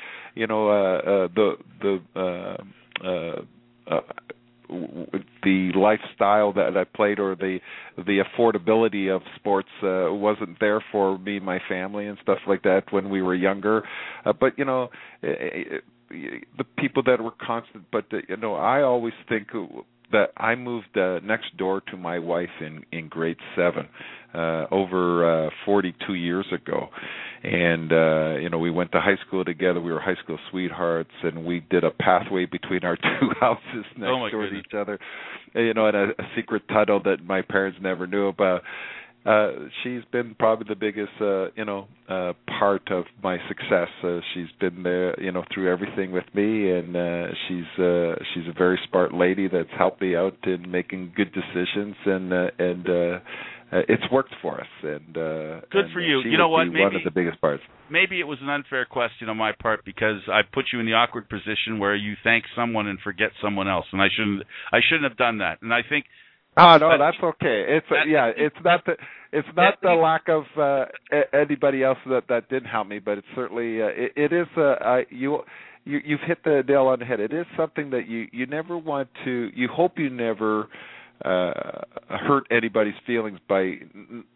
Speaker 3: the lifestyle that I played, or the affordability of sports wasn't there for me and my family and stuff like that when we were younger. But the people that were constant. But I always think that I moved next door to my wife in grade 7 over 42 years ago. And, we went to high school together. We were high school sweethearts, and we did a pathway between our two houses next door to each other, and a secret tunnel that my parents never knew about. She's been probably the biggest, part of my success. She's been there, through everything with me, and she's a very smart lady that's helped me out in making good decisions, and it's worked for us. And
Speaker 1: good for you. You know what? Maybe
Speaker 3: one of the biggest parts.
Speaker 1: Maybe it was an unfair question on my part because I put you in the awkward position where you thank someone and forget someone else, and I shouldn't have done that. And I think.
Speaker 3: Oh no, that's okay. It's not the lack of anybody else that didn't help me, but it's certainly it is you've hit the nail on the head. It is something that you never want to. You hope you never hurt anybody's feelings by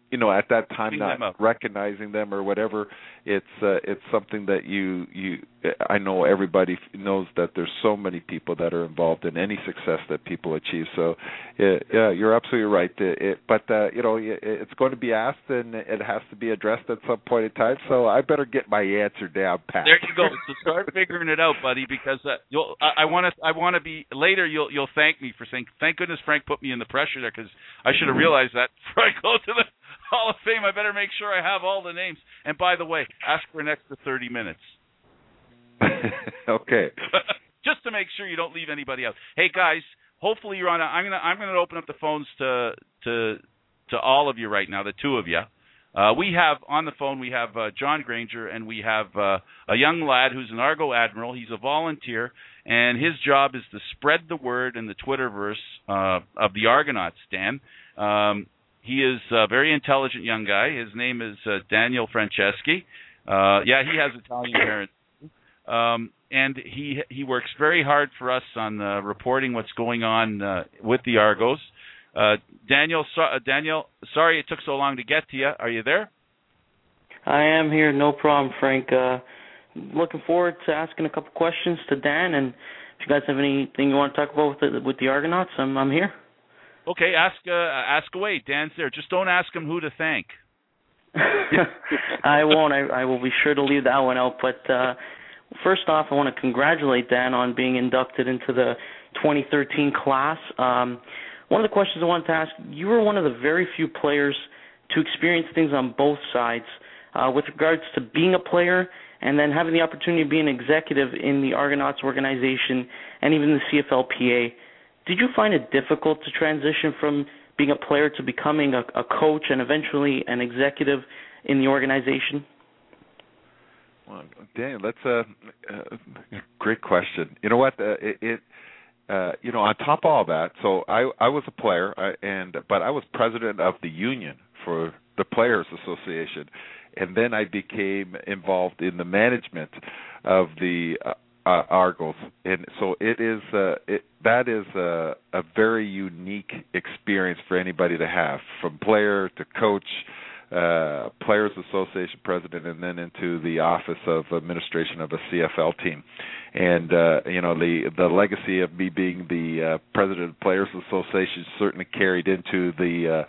Speaker 3: at that time
Speaker 1: Picking
Speaker 3: not
Speaker 1: them up.
Speaker 3: recognizing them or whatever, it's something that you I know everybody knows that there's so many people that are involved in any success that people achieve. So yeah, you're absolutely right. But it's going to be asked and it has to be addressed at some point in time. So I better get my answer down pat.
Speaker 1: There you go. So start figuring it out, buddy, because I want to be later. You'll thank me for saying, thank goodness Frank put me in the pressure there, because I should have realized that before I go to the Hall of Fame. I better make sure I have all the names. And by the way, ask for an extra 30 minutes.
Speaker 3: Okay.
Speaker 1: Just to make sure you don't leave anybody out. Hey guys, hopefully you're on. I'm gonna open up the phones to all of you right now, the two of you. We have on the phone. We have John Granger, and we have a young lad who's an Argo Admiral. He's a volunteer, and his job is to spread the word in the Twitterverse of the Argonauts. Dan. He is a very intelligent young guy. His name is Daniel Franceschi. Yeah, he has Italian parents. And he works very hard for us on reporting what's going on with the Argos. Daniel, sorry it took so long to get to you. Are you there?
Speaker 5: I am here, no problem, Frank. Looking forward to asking a couple questions to Dan, and if you guys have anything you want to talk about with the Argonauts, I'm here. Okay,
Speaker 1: ask away. Dan's there. Just don't ask him who to thank.
Speaker 5: I won't. I will be sure to leave that one out. But first off, I want to congratulate Dan on being inducted into the 2013 class. One of the questions I wanted to ask, you were one of the very few players to experience things on both sides with regards to being a player and then having the opportunity to be an executive in the Argonauts organization and even the CFLPA. Did you find it difficult to transition from being a player to becoming a coach and eventually an executive in the organization?
Speaker 3: Well, Dan, that's a great question. You know what? On top of all that, so I was a player, but I was president of the union for the Players Association, and then I became involved in the management of the Argos, and so that is a very unique experience for anybody to have, from player to coach, Players Association president, and then into the office of administration of a CFL team. And the legacy of me being the president of the Players Association certainly carried into the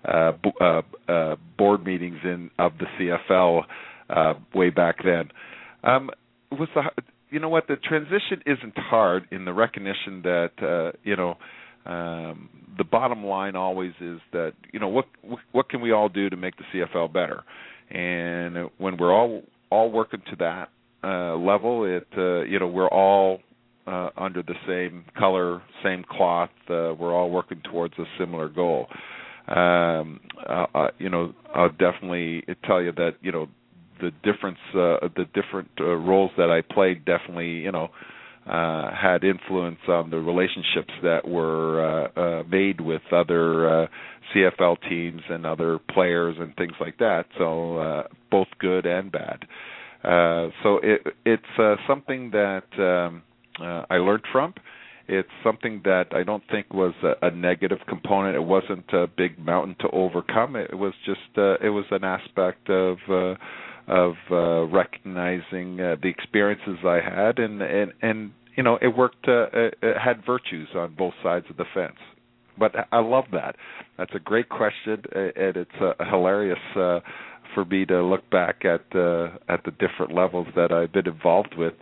Speaker 3: board meetings of the CFL way back then. You know what? The transition isn't hard in the recognition that the bottom line always is that what can we all do to make the CFL better? And when we're all working to that level, we're all under the same color, same cloth. We're all working towards a similar goal. I'll definitely tell you that the different roles that I played definitely had influence on the relationships that were made with other CFL teams and other players and things like that. So both good and bad. So it's something that I learned from. It's something that I don't think was a negative component. It wasn't a big mountain to overcome. It was just it was an aspect of recognizing the experiences I had, and it worked. It had virtues on both sides of the fence. But I love that. That's a great question, and it's hilarious for me to look back at the different levels that I've been involved with,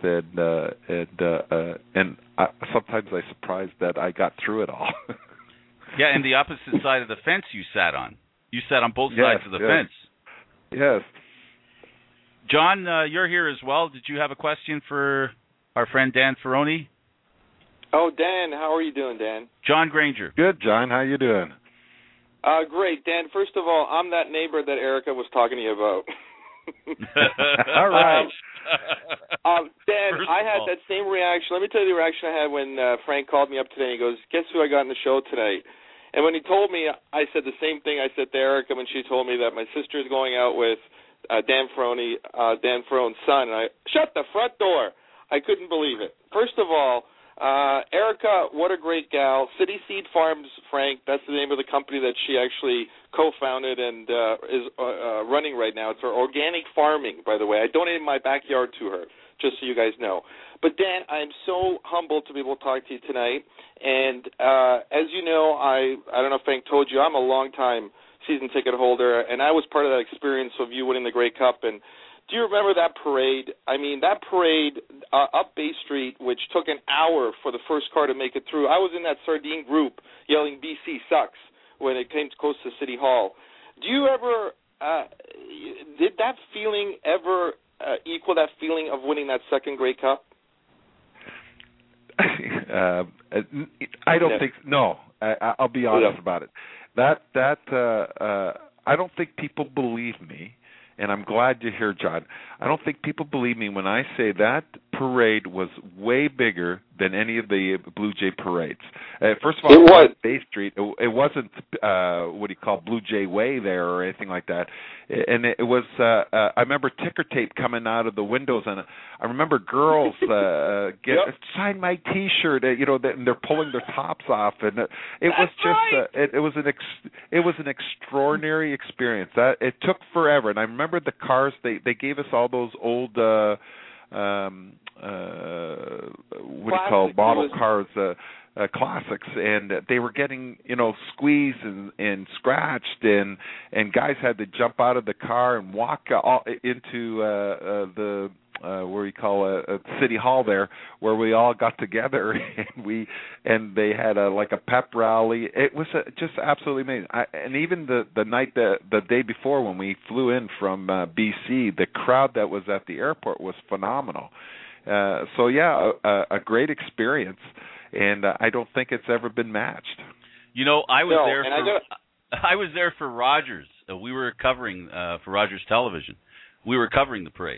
Speaker 3: and sometimes I'm surprised that I got through it all.
Speaker 1: Yeah, and the opposite side of the fence you sat on. You sat on both sides of the fence.
Speaker 3: Yes.
Speaker 1: John, you're here as well. Did you have a question for our friend Dan Ferroni?
Speaker 6: Oh, Dan, how are you doing, Dan?
Speaker 1: John Granger.
Speaker 3: Good, John. How you doing?
Speaker 6: Great, Dan. First of all, I'm that neighbor that Erica was talking to you about.
Speaker 3: All right.
Speaker 6: Dan, I had that same reaction. Let me tell you the reaction I had when Frank called me up today. He goes, "Guess who I got in the show today?" And when he told me, I said the same thing I said to Erica when she told me that my sister is going out with Dan Ferroni, Dan Ferrone's son. And I shut the front door. I couldn't believe it. First of all, Erica, what a great gal. City Seed Farms, Frank, that's the name of the company that she actually co-founded and is running right now. It's her organic farming, by the way. I donated my backyard to her, just so you guys know. But, Dan, I'm so humbled to be able to talk to you tonight. And as you know, I don't know if Frank told you, I'm a long-time season ticket holder, and I was part of that experience of you winning the Grey Cup. And do you remember that parade? I mean, that parade up Bay Street, which took an hour for the first car to make it through. I was in that sardine group yelling BC sucks when it came close to City Hall. Do you ever did that feeling ever equal that feeling of winning that second Grey Cup?
Speaker 3: I don't think no. I'll be honest about it. I don't think people believe me. And I'm glad you're here, John. I don't think people believe me when I say that parade was way bigger than any of the Blue Jay parades. First of all, it was Bay Street. It wasn't what do you call Blue Jay Way there or anything like that. And it was. I remember ticker tape coming out of the windows, and I remember girls sign my T-shirt. And they're pulling their tops off, and it was just. It was an extraordinary experience. It took forever, and I remember the cars. They gave us all those old. What do you call model cars, classics, and they were getting squeezed and scratched, and guys had to jump out of the car and walk into the where you call City Hall there, where we all got together and they had a pep rally. It was just absolutely amazing. And even the night the day before when we flew in from BC, the crowd that was at the airport was phenomenal. So a great experience, and I don't think it's ever been matched.
Speaker 1: I was there for Rogers. We were covering for Rogers Television. We were covering the parade.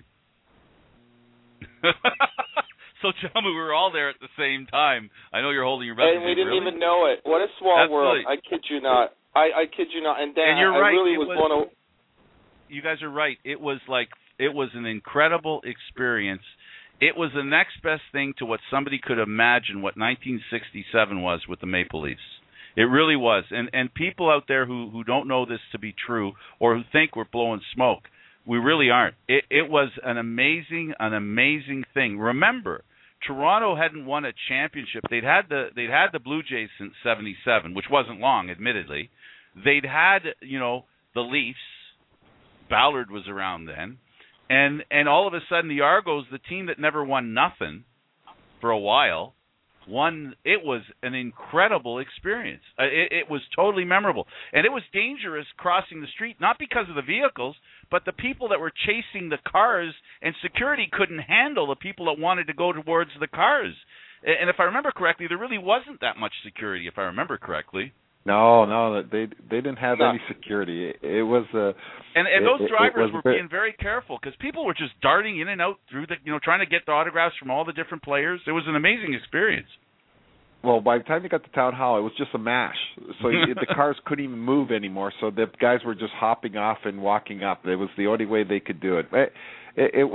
Speaker 1: So tell me, we were all there at the same time. I know you're holding your breath.
Speaker 6: And we didn't even know it. What a small world! I kid you not. I kid you not. And Dan,
Speaker 1: and you're right.
Speaker 6: I really was going to.
Speaker 1: You guys are right. It was an incredible experience. It was the next best thing to what somebody could imagine what 1967 was with the Maple Leafs. It really was. And people out there who don't know this to be true or who think we're blowing smoke, we really aren't. It was an amazing thing. Remember, Toronto hadn't won a championship. They'd had the Blue Jays since '77, which wasn't long, admittedly. They'd had the Leafs. Ballard was around then. And all of a sudden, the Argos, the team that never won nothing for a while, won. It was an incredible experience. It was totally memorable. And it was dangerous crossing the street, not because of the vehicles, but the people that were chasing the cars, and security couldn't handle the people that wanted to go towards the cars. And if I remember correctly, there really wasn't that much security, if I remember correctly.
Speaker 3: No, they didn't have any security. It was
Speaker 1: and those drivers were being very careful because people were just darting in and out through the trying to get the autographs from all the different players. It was an amazing experience.
Speaker 3: Well, by the time you got to Town Hall, it was just a mash. So the cars couldn't even move anymore. So the guys were just hopping off and walking up. It was the only way they could do it. It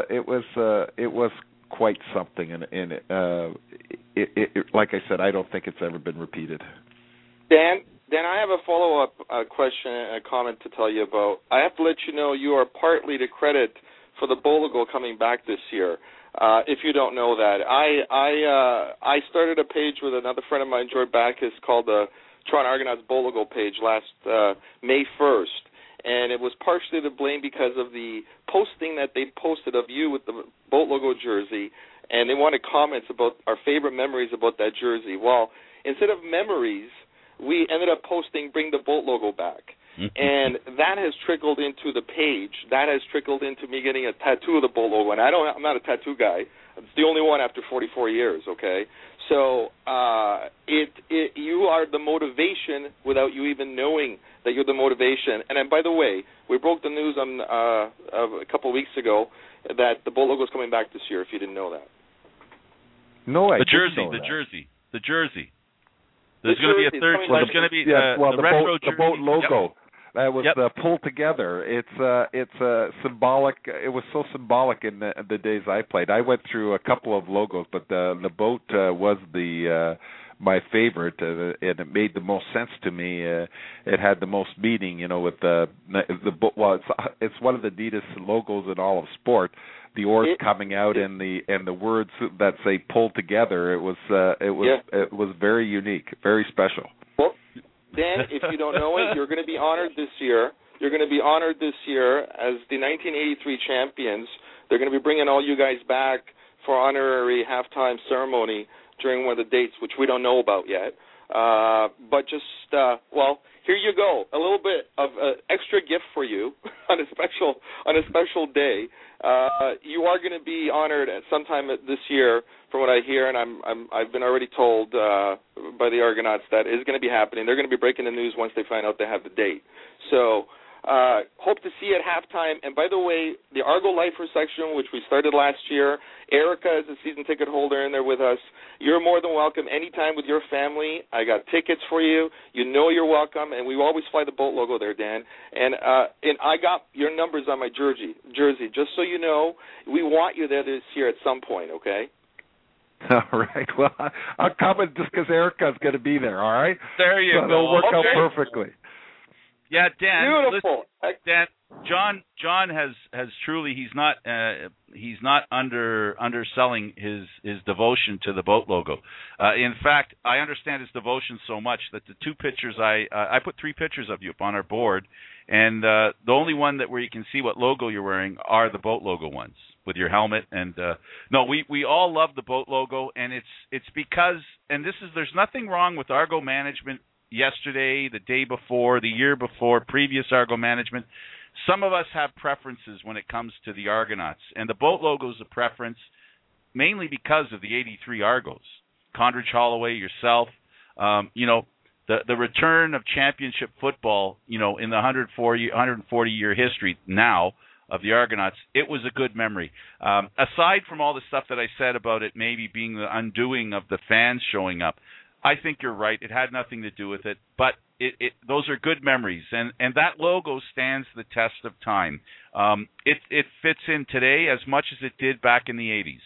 Speaker 3: was quite something, and like I said, I don't think it's ever been repeated.
Speaker 6: Dan, I have a follow-up question and a comment to tell you about. I have to let you know you are partly to credit for the Bolo coming back this year. If you don't know that, I started a page with another friend of mine, George Backus, called the Toronto Argonauts Bolo page last May 1st, and it was partially to blame because of the posting that they posted of you with the Bolt logo jersey, and they wanted comments about our favorite memories about that jersey. Well, instead of memories, we ended up posting Bring the Bolt logo back. And that has trickled into the page. That has trickled into me getting a tattoo of the Bolt logo. And I'm not a tattoo guy. It's the only one after 44 years, okay? So you are the motivation without you even knowing that you're the motivation. And then, by the way, we broke the news a couple of weeks ago that the Bolt logo is coming back this year, if you didn't know that.
Speaker 3: No, I
Speaker 1: the
Speaker 3: didn't
Speaker 1: jersey,
Speaker 3: know
Speaker 1: the
Speaker 3: that.
Speaker 1: jersey. There's going to be a third. There's going to be the retro jersey.
Speaker 3: The Bolt logo.
Speaker 1: Yep.
Speaker 3: That was pulled together. It's symbolic. It was so symbolic in the days I played. I went through a couple of logos, but the boat was my favorite, and it made the most sense to me. It had the most meaning, with the boat. Well, it's one of the neatest logos in all of sport. The oars coming out and the words that say "pulled together." It was very unique, very special.
Speaker 6: Well, Dan, if you don't know it, you're going to be honored this year. You're going to be honored this year as the 1983 champions. They're going to be bringing all you guys back for honorary halftime ceremony during one of the dates, which we don't know about yet. But just, here you go. A little bit of extra gift for you on a special day. You are going to be honored at sometime this year, from what I hear, and I've been already told by the Argonauts that is going to be happening. They're going to be breaking the news once they find out they have the date. So hope to see you at halftime. And by the way, the Argo Lifers section, which we started last year, Erica is a season ticket holder in there with us. You're more than welcome anytime with your family. I got tickets for you. You know you're welcome, and we always fly the boat logo there, Dan. And I got your numbers on my jersey. Just so you know, we want you there this year at some point, okay?
Speaker 3: All right. Well, I'll come in just because Erica's going to be there, all right?
Speaker 1: There you go.
Speaker 3: It'll work out perfectly.
Speaker 1: Yeah, Dan.
Speaker 6: Beautiful.
Speaker 1: Listen, Dan, John has truly he's not underselling his devotion to the boat logo. In fact, I understand his devotion so much that the two pictures I put 3 pictures of you up on our board, and the only one where you can see what logo you're wearing are the boat logo ones with your helmet. And no, we all love the boat logo, and it's because, and there's nothing wrong with Argo management. Yesterday, the day before, the year before, previous Argo management. Some of us have preferences when it comes to the Argonauts, and the boat logo is a preference mainly because of the 83 Argos. Condridge Holloway, yourself, the return of championship football, in the 140-year history now of the Argonauts, it was a good memory. Aside from all the stuff that I said about it maybe being the undoing of the fans showing up, I think you're right. It had nothing to do with it, but those are good memories, and that logo stands the test of time. It fits in today as much as it did back in the 80s.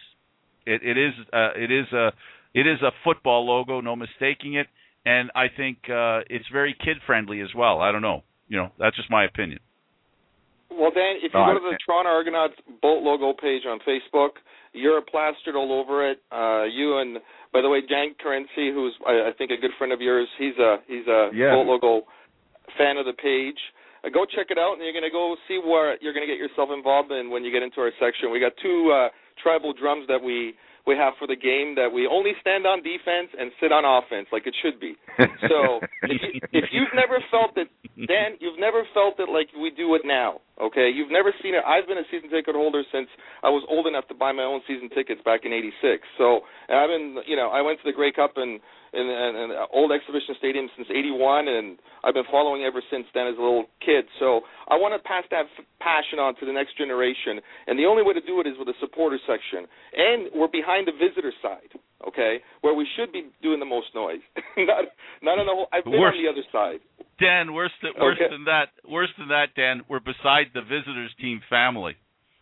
Speaker 1: It is a football logo, no mistaking it, and I think it's very kid friendly as well. I don't know, that's just my opinion.
Speaker 6: Well, Dan, if you go to the Toronto Argonauts boat logo page on Facebook, you're plastered all over it. You and, by the way, Dan Currency, who's I think a good friend of yours, he's a boat logo fan of the page. Go check it out, and you're going to go see where you're going to get yourself involved in when you get into our section. We got 2 tribal drums that we have for the game that we only stand on defense and sit on offense like it should be. So if you've never felt it, Dan, you've never felt it like we do it now, okay? You've never seen it. I've been a season ticket holder since I was old enough to buy my own season tickets back in '86. So I've been, I went to the Grey Cup in old exhibition stadium since '81, and I've been following ever since then as a little kid. So I want to pass that passion on to the next generation, and the only way to do it is with a supporter section. And we're behind the visitor side, okay, where we should be doing the most noise. not on the whole. I've been on the other side.
Speaker 1: Dan, worse than that, Dan, we're beside the visitors team family.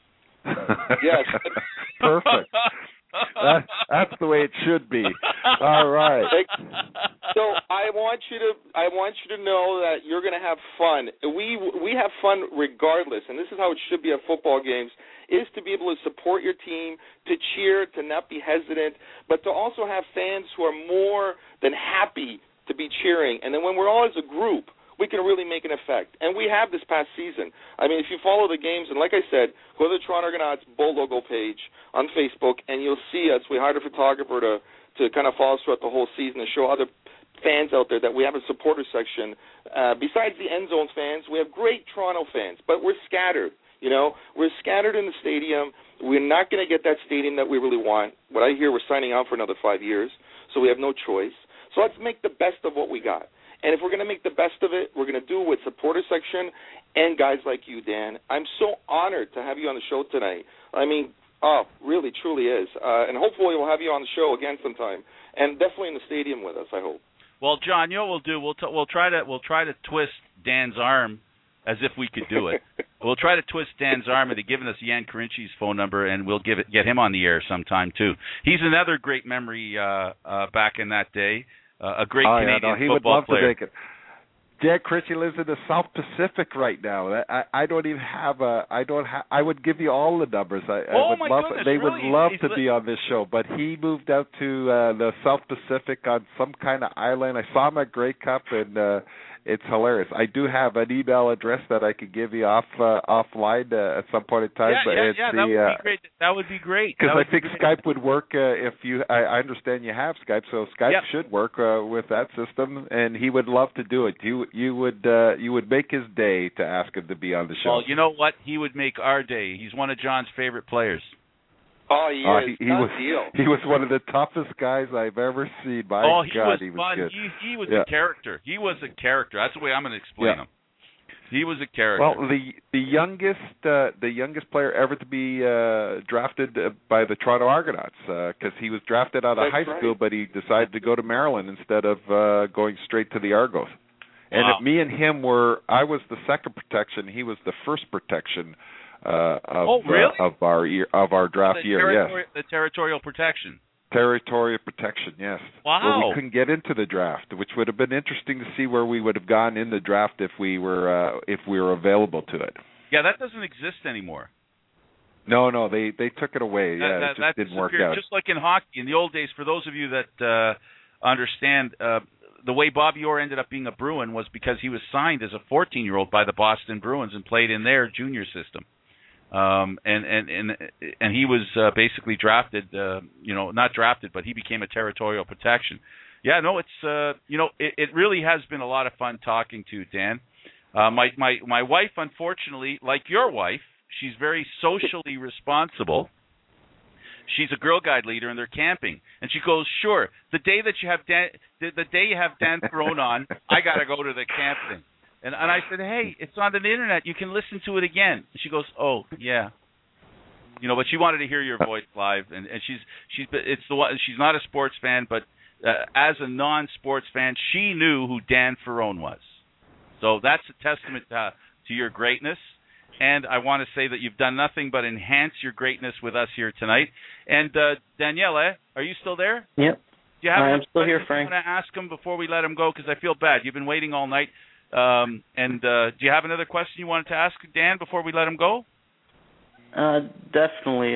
Speaker 6: Yes.
Speaker 3: Perfect. That's the way it should be. All right.
Speaker 6: So I want you to know that you're going to have fun. We have fun regardless, and this is how it should be at football games, is to be able to support your team, to cheer, to not be hesitant, but to also have fans who are more than happy to be cheering. And then when we're all as a group, we can really make an effect. And we have this past season. I mean, if you follow the games, and like I said, go to the Toronto Argonauts boat logo page on Facebook, and you'll see us. We hired a photographer to kind of follow us throughout the whole season and show other fans out there that we have a supporter section. Besides the end zone fans, we have great Toronto fans, but we're scattered. We're scattered in the stadium. We're not going to get that stadium that we really want. What I hear, we're signing out for another 5 years, so we have no choice. So let's make the best of what we got. And if we're going to make the best of it, we're going to do it with supporter section and guys like you, Dan. I'm so honored to have you on the show tonight. I mean, really, truly is. And hopefully we'll have you on the show again sometime, and definitely in the stadium with us, I hope.
Speaker 1: Well, John, what we'll do, we'll try to twist Dan's arm as if we could do it. We'll try to twist Dan's arm into giving us Jan Karinci's phone number, and we'll get him on the air sometime too. He's another great memory back in that day. A great Canadian
Speaker 7: he
Speaker 1: football
Speaker 7: would love
Speaker 1: player.
Speaker 7: To make it. Jan Karinci lives in the South Pacific right now. I don't even have a. I would give you all the numbers. They would love to be on this show, but he moved out to the South Pacific on some kind of island. I saw him at Grey Cup, and it's hilarious. I do have an email address that I could give you offline at some point in time.
Speaker 1: Yeah, that would be great. That would be great.
Speaker 7: Because I think Skype would work if you. I understand you have Skype, so Skype should work with that system, and he would love to do it. You would make his day to ask him to be on the show.
Speaker 1: Well, you know what? He would make our day. He's one of John's favorite players.
Speaker 6: Oh, he
Speaker 7: was one of the toughest guys I've ever seen. My God, he was
Speaker 1: fun.
Speaker 7: good.
Speaker 1: He was a character. He was a character. That's the way I'm going to explain him. He was a character.
Speaker 7: Well, the youngest player ever to be drafted by the Toronto Argonauts, because he was drafted out of high school, but he decided to go to Maryland instead of going straight to the Argos. And me and him I was the second protection. He was the first protection. Of our draft year, yes.
Speaker 1: The territorial protection.
Speaker 7: Territorial protection, yes.
Speaker 1: Wow.
Speaker 7: Where we couldn't get into the draft, which would have been interesting to see where we would have gone in the draft if we were available to it.
Speaker 1: Yeah, that doesn't exist anymore.
Speaker 7: No, they took it away. It just didn't work out.
Speaker 1: Just like in hockey in the old days. For those of you that understand, the way Bobby Orr ended up being a Bruin was because he was signed as a 14-year-old by the Boston Bruins and played in their junior system. And he was basically drafted, not drafted, but he became a territorial protection. Yeah, no, it's it really has been a lot of fun talking to Dan. My wife, unfortunately, like your wife, she's very socially responsible. She's a Girl Guide leader, and they're camping. And she goes, "Sure, the day that you have Dan Ferrone on, I got to go to the camp thing." And I said, "Hey, it's on the internet. You can listen to it again." And she goes, "Oh, yeah." But she wanted to hear your voice live, and she's not a sports fan, but as a non-sports fan, she knew who Dan Ferrone was. So that's a testament to your greatness. And I want to say that you've done nothing but enhance your greatness with us here tonight. And Danielle, are you still there?
Speaker 5: Yep. I'm still here, Frank.
Speaker 1: I want to ask him before we let him go because I feel bad. You've been waiting all night. Do you have another question you wanted to ask Dan before we let him go?
Speaker 5: Definitely.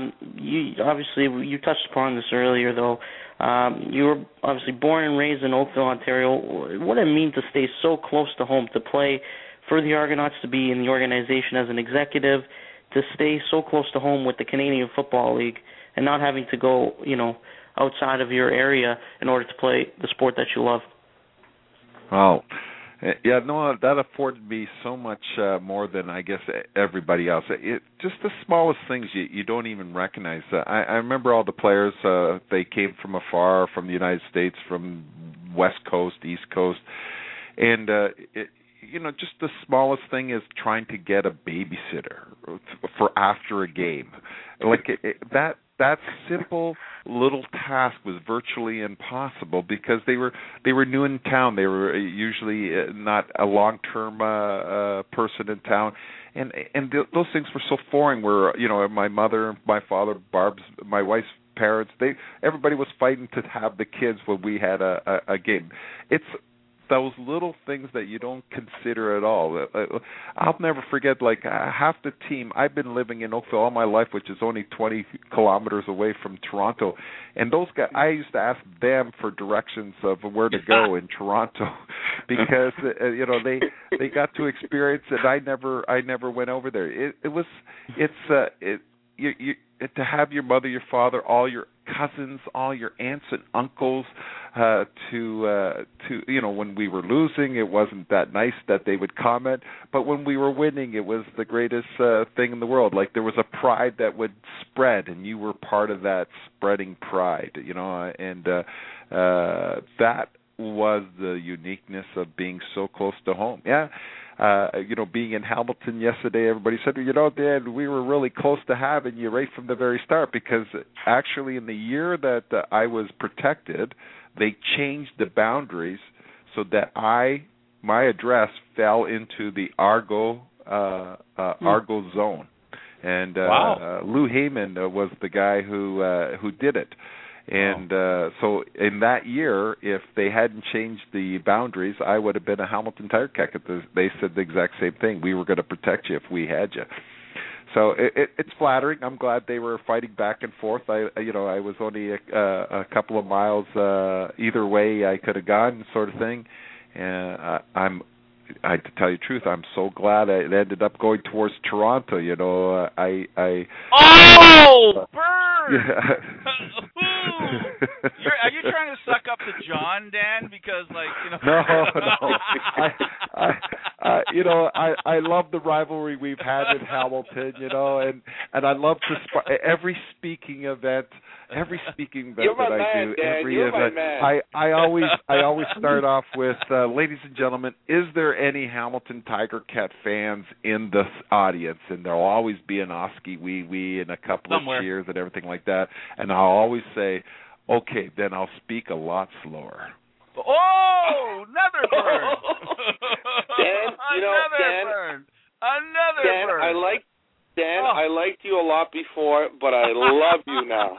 Speaker 5: You touched upon this earlier, though. You were obviously born and raised in Oakville, Ontario. What did it mean to stay so close to home, to play for the Argonauts, to be in the organization as an executive, to stay so close to home with the Canadian Football League, and not having to go, outside of your area in order to play the sport that you love?
Speaker 7: Wow. Yeah, no, that afforded me so much more than I guess everybody else. Just the smallest things you don't even recognize. I remember all the players. They came from afar, from the United States, from West Coast, East Coast, and just the smallest thing is trying to get a babysitter for after a game. Like that simple little task was virtually impossible because they were new in town. They were usually not a long-term person in town, and those things were so foreign. Where my mother, my father, my wife's parents, everybody was fighting to have the kids when we had a game. It's those little things that you don't consider at all. I'll never forget, half the team, I've been living in Oakville all my life, which is only 20 kilometers away from Toronto, and those guys, I used to ask them for directions of where to go in Toronto because they got to experience it. I never went over there. To have your mother, your father, all your cousins, all your aunts and uncles, to when we were losing, it wasn't that nice that they would comment, but when we were winning, it was the greatest thing in the world. Like there was a pride that would spread, and you were part of that spreading pride, and that was the uniqueness of being so close to home. Yeah. Being in Hamilton yesterday, everybody said, Dan, we were really close to having you right from the very start, because actually in the year that I was protected, they changed the boundaries so that I my address fell into the Argo zone, and
Speaker 1: wow.
Speaker 7: Lou Heyman was the guy who did it. And so in that year, if they hadn't changed the boundaries, I would have been a Hamilton Tiger Cat. They said the exact same thing. We were going to protect you if we had you. So it's flattering. I'm glad they were fighting back and forth. I was only a couple of miles either way I could have gone, sort of thing. And to tell you the truth, I'm so glad it ended up going towards Toronto.
Speaker 1: Oh, burn! Are you trying to suck up to John, Dan? Because,
Speaker 7: No. I love the rivalry we've had in Hamilton, and I love every speaking event
Speaker 6: You're my
Speaker 7: that I
Speaker 6: man,
Speaker 7: do.
Speaker 6: Dan.
Speaker 7: Every
Speaker 6: You're
Speaker 7: event.
Speaker 6: my man.
Speaker 7: I always start off with, ladies and gentlemen, is there any Hamilton Tiger Cat fans in the audience? And there'll always be an Oski wee wee and a couple
Speaker 1: Somewhere.
Speaker 7: of cheers and everything like that. And I'll always say, okay, then I'll speak a lot slower.
Speaker 1: Oh, another burn.
Speaker 6: Dan,
Speaker 1: Another burn.
Speaker 6: Dan, I liked you a lot before, but I love you now.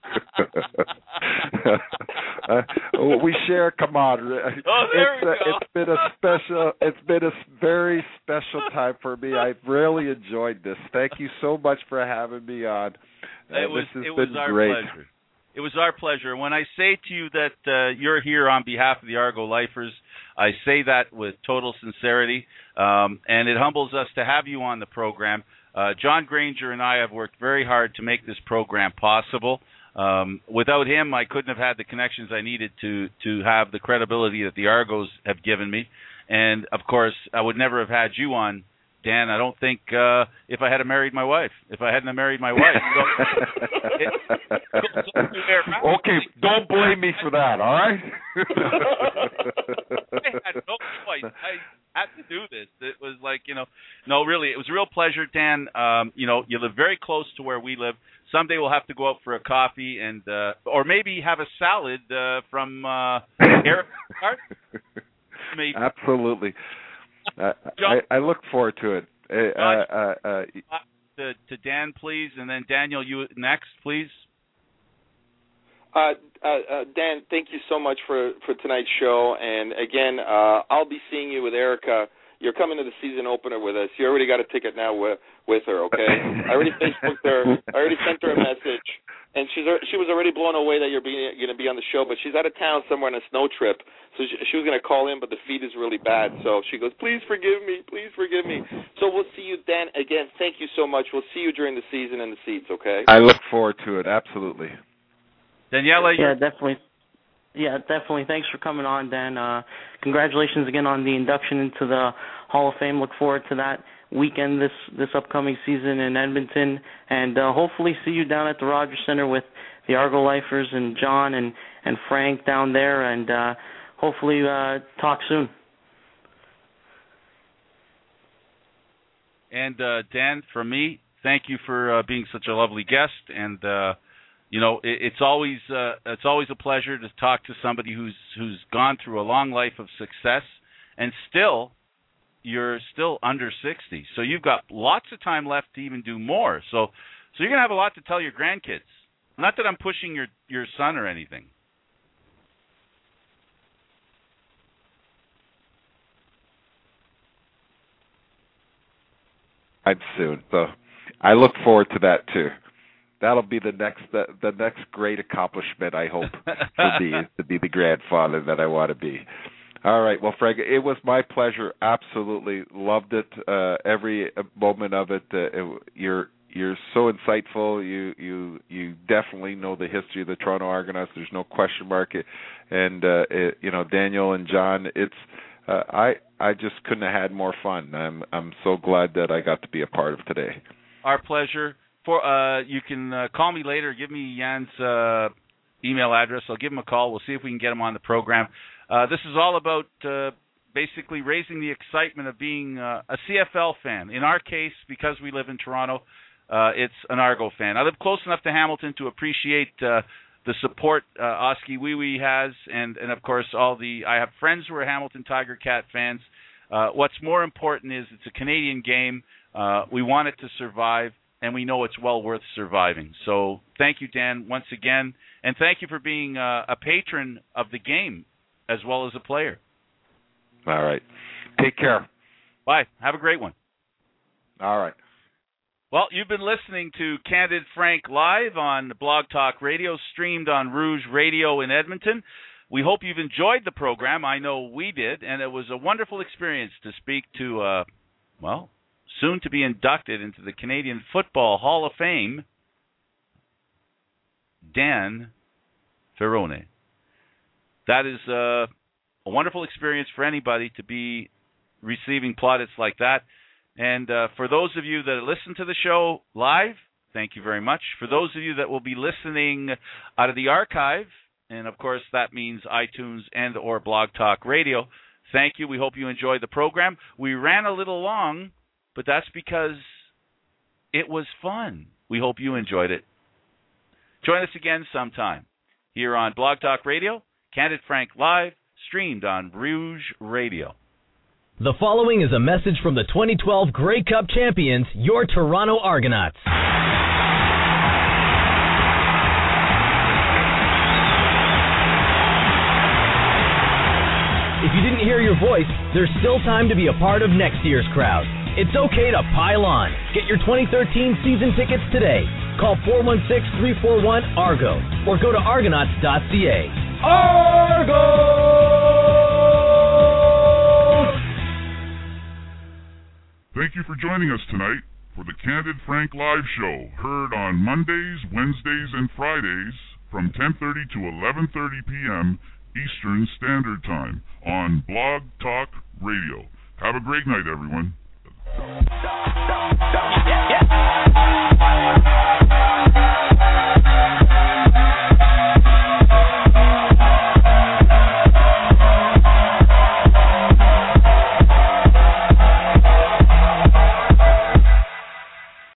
Speaker 7: We share camaraderie.
Speaker 1: There we go.
Speaker 7: It's been a very special time for me. I've really enjoyed this. Thank you so much for having me on.
Speaker 1: It was our
Speaker 7: great.
Speaker 1: pleasure. It was our pleasure. When I say to you that you're here on behalf of the Argo Lifers, I say that with total sincerity, and it humbles us to have you on the program. John Granger and I have worked very hard to make this program possible. Without him, I couldn't have had the connections I needed to have the credibility that the Argos have given me. And, of course, I would never have had you on, Dan. I don't think if I hadn't married my wife. If I hadn't married my wife.
Speaker 7: Okay, don't blame me for that, all right?
Speaker 1: I had no choice. I had to do this. It was no, really, it was a real pleasure, Dan. You live very close to where we live. Someday we'll have to go out for a coffee and or maybe have a salad from Eric. Maybe.
Speaker 7: Absolutely. I look forward to it.
Speaker 1: To Dan, please, and then Daniel, you next, please.
Speaker 6: Dan, thank you so much for tonight's show. And again, I'll be seeing you with Erica. You're coming to the season opener with us. You already got a ticket now with her, okay? I already Facebooked her. I already sent her a message, and she was already blown away that you're going to be on the show. But she's out of town somewhere on a snow trip, so she was going to call in, but the feed is really bad. So she goes, "Please forgive me, please forgive me." So we'll see you, Dan. Again, thank you so much. We'll see you during the season in the seats, okay?
Speaker 7: I look forward to it. Absolutely.
Speaker 1: Daniela,
Speaker 5: definitely. Yeah, definitely. Thanks for coming on, Dan. Congratulations again on the induction into the Hall of Fame. Look forward to that weekend this upcoming season in Edmonton, and hopefully see you down at the Rogers Center with the Argo Lifers and John and Frank down there, and hopefully talk soon.
Speaker 1: And Dan, from me, thank you for being such a lovely guest, and it's always a pleasure to talk to somebody who's gone through a long life of success, and you're still under 60. So you've got lots of time left to even do more. So you're going to have a lot to tell your grandkids. Not that I'm pushing your son or anything.
Speaker 7: I'm soon. So I look forward to that too. That'll be the next great accomplishment, I hope, for me, is to be the grandfather that I want to be. All right. Well, Frank, it was my pleasure. Absolutely loved it. Every moment of it. You're so insightful. You definitely know the history of the Toronto Argonauts. There's no question mark. And Daniel and John. I just couldn't have had more fun. I'm so glad that I got to be a part of today.
Speaker 1: Our pleasure. You can call me later. Give me Jan's email address. I'll give him a call. We'll see if we can get him on the program. This is all about basically raising the excitement of being a CFL fan. In our case, because we live in Toronto, it's an Argo fan. I live close enough to Hamilton to appreciate the support Oskee Wee Wee has, and of course I have friends who are Hamilton Tiger Cat fans. What's more important is it's a Canadian game. We want it to survive, and we know it's well worth surviving. So thank you, Dan, once again, and thank you for being a patron of the game as well as a player.
Speaker 7: All right. Take care.
Speaker 1: Bye. Have a great one.
Speaker 7: All right.
Speaker 1: Well, you've been listening to Candid Frank Live on Blog Talk Radio, streamed on Rouge Radio in Edmonton. We hope you've enjoyed the program. I know we did, and it was a wonderful experience to speak to, soon to be inducted into the Canadian Football Hall of Fame, Dan Ferrone. That is a wonderful experience for anybody to be receiving plaudits like that. And for those of you that listen to the show live, thank you very much. For those of you that will be listening out of the archive, and of course that means iTunes and or Blog Talk Radio, thank you. We hope you enjoyed the program. We ran a little long, but that's because it was fun. We hope you enjoyed it. Join us again sometime here on Blog Talk Radio, Candid Frank Live, streamed on Rouge Radio.
Speaker 2: The following is a message from the 2012 Grey Cup champions, your Toronto Argonauts. If you didn't hear your voice, there's still time to be a part of next year's crowd. It's okay to pile on. Get your 2013 season tickets today. Call 416-341-ARGO or go to argonauts.ca. Argo!
Speaker 8: Thank you for joining us tonight for the Candid Frank Live Show, heard on Mondays, Wednesdays, and Fridays from 10:30 to 11:30 p.m. Eastern Standard Time on Blog Talk Radio. Have a great night, everyone.
Speaker 4: Yeah.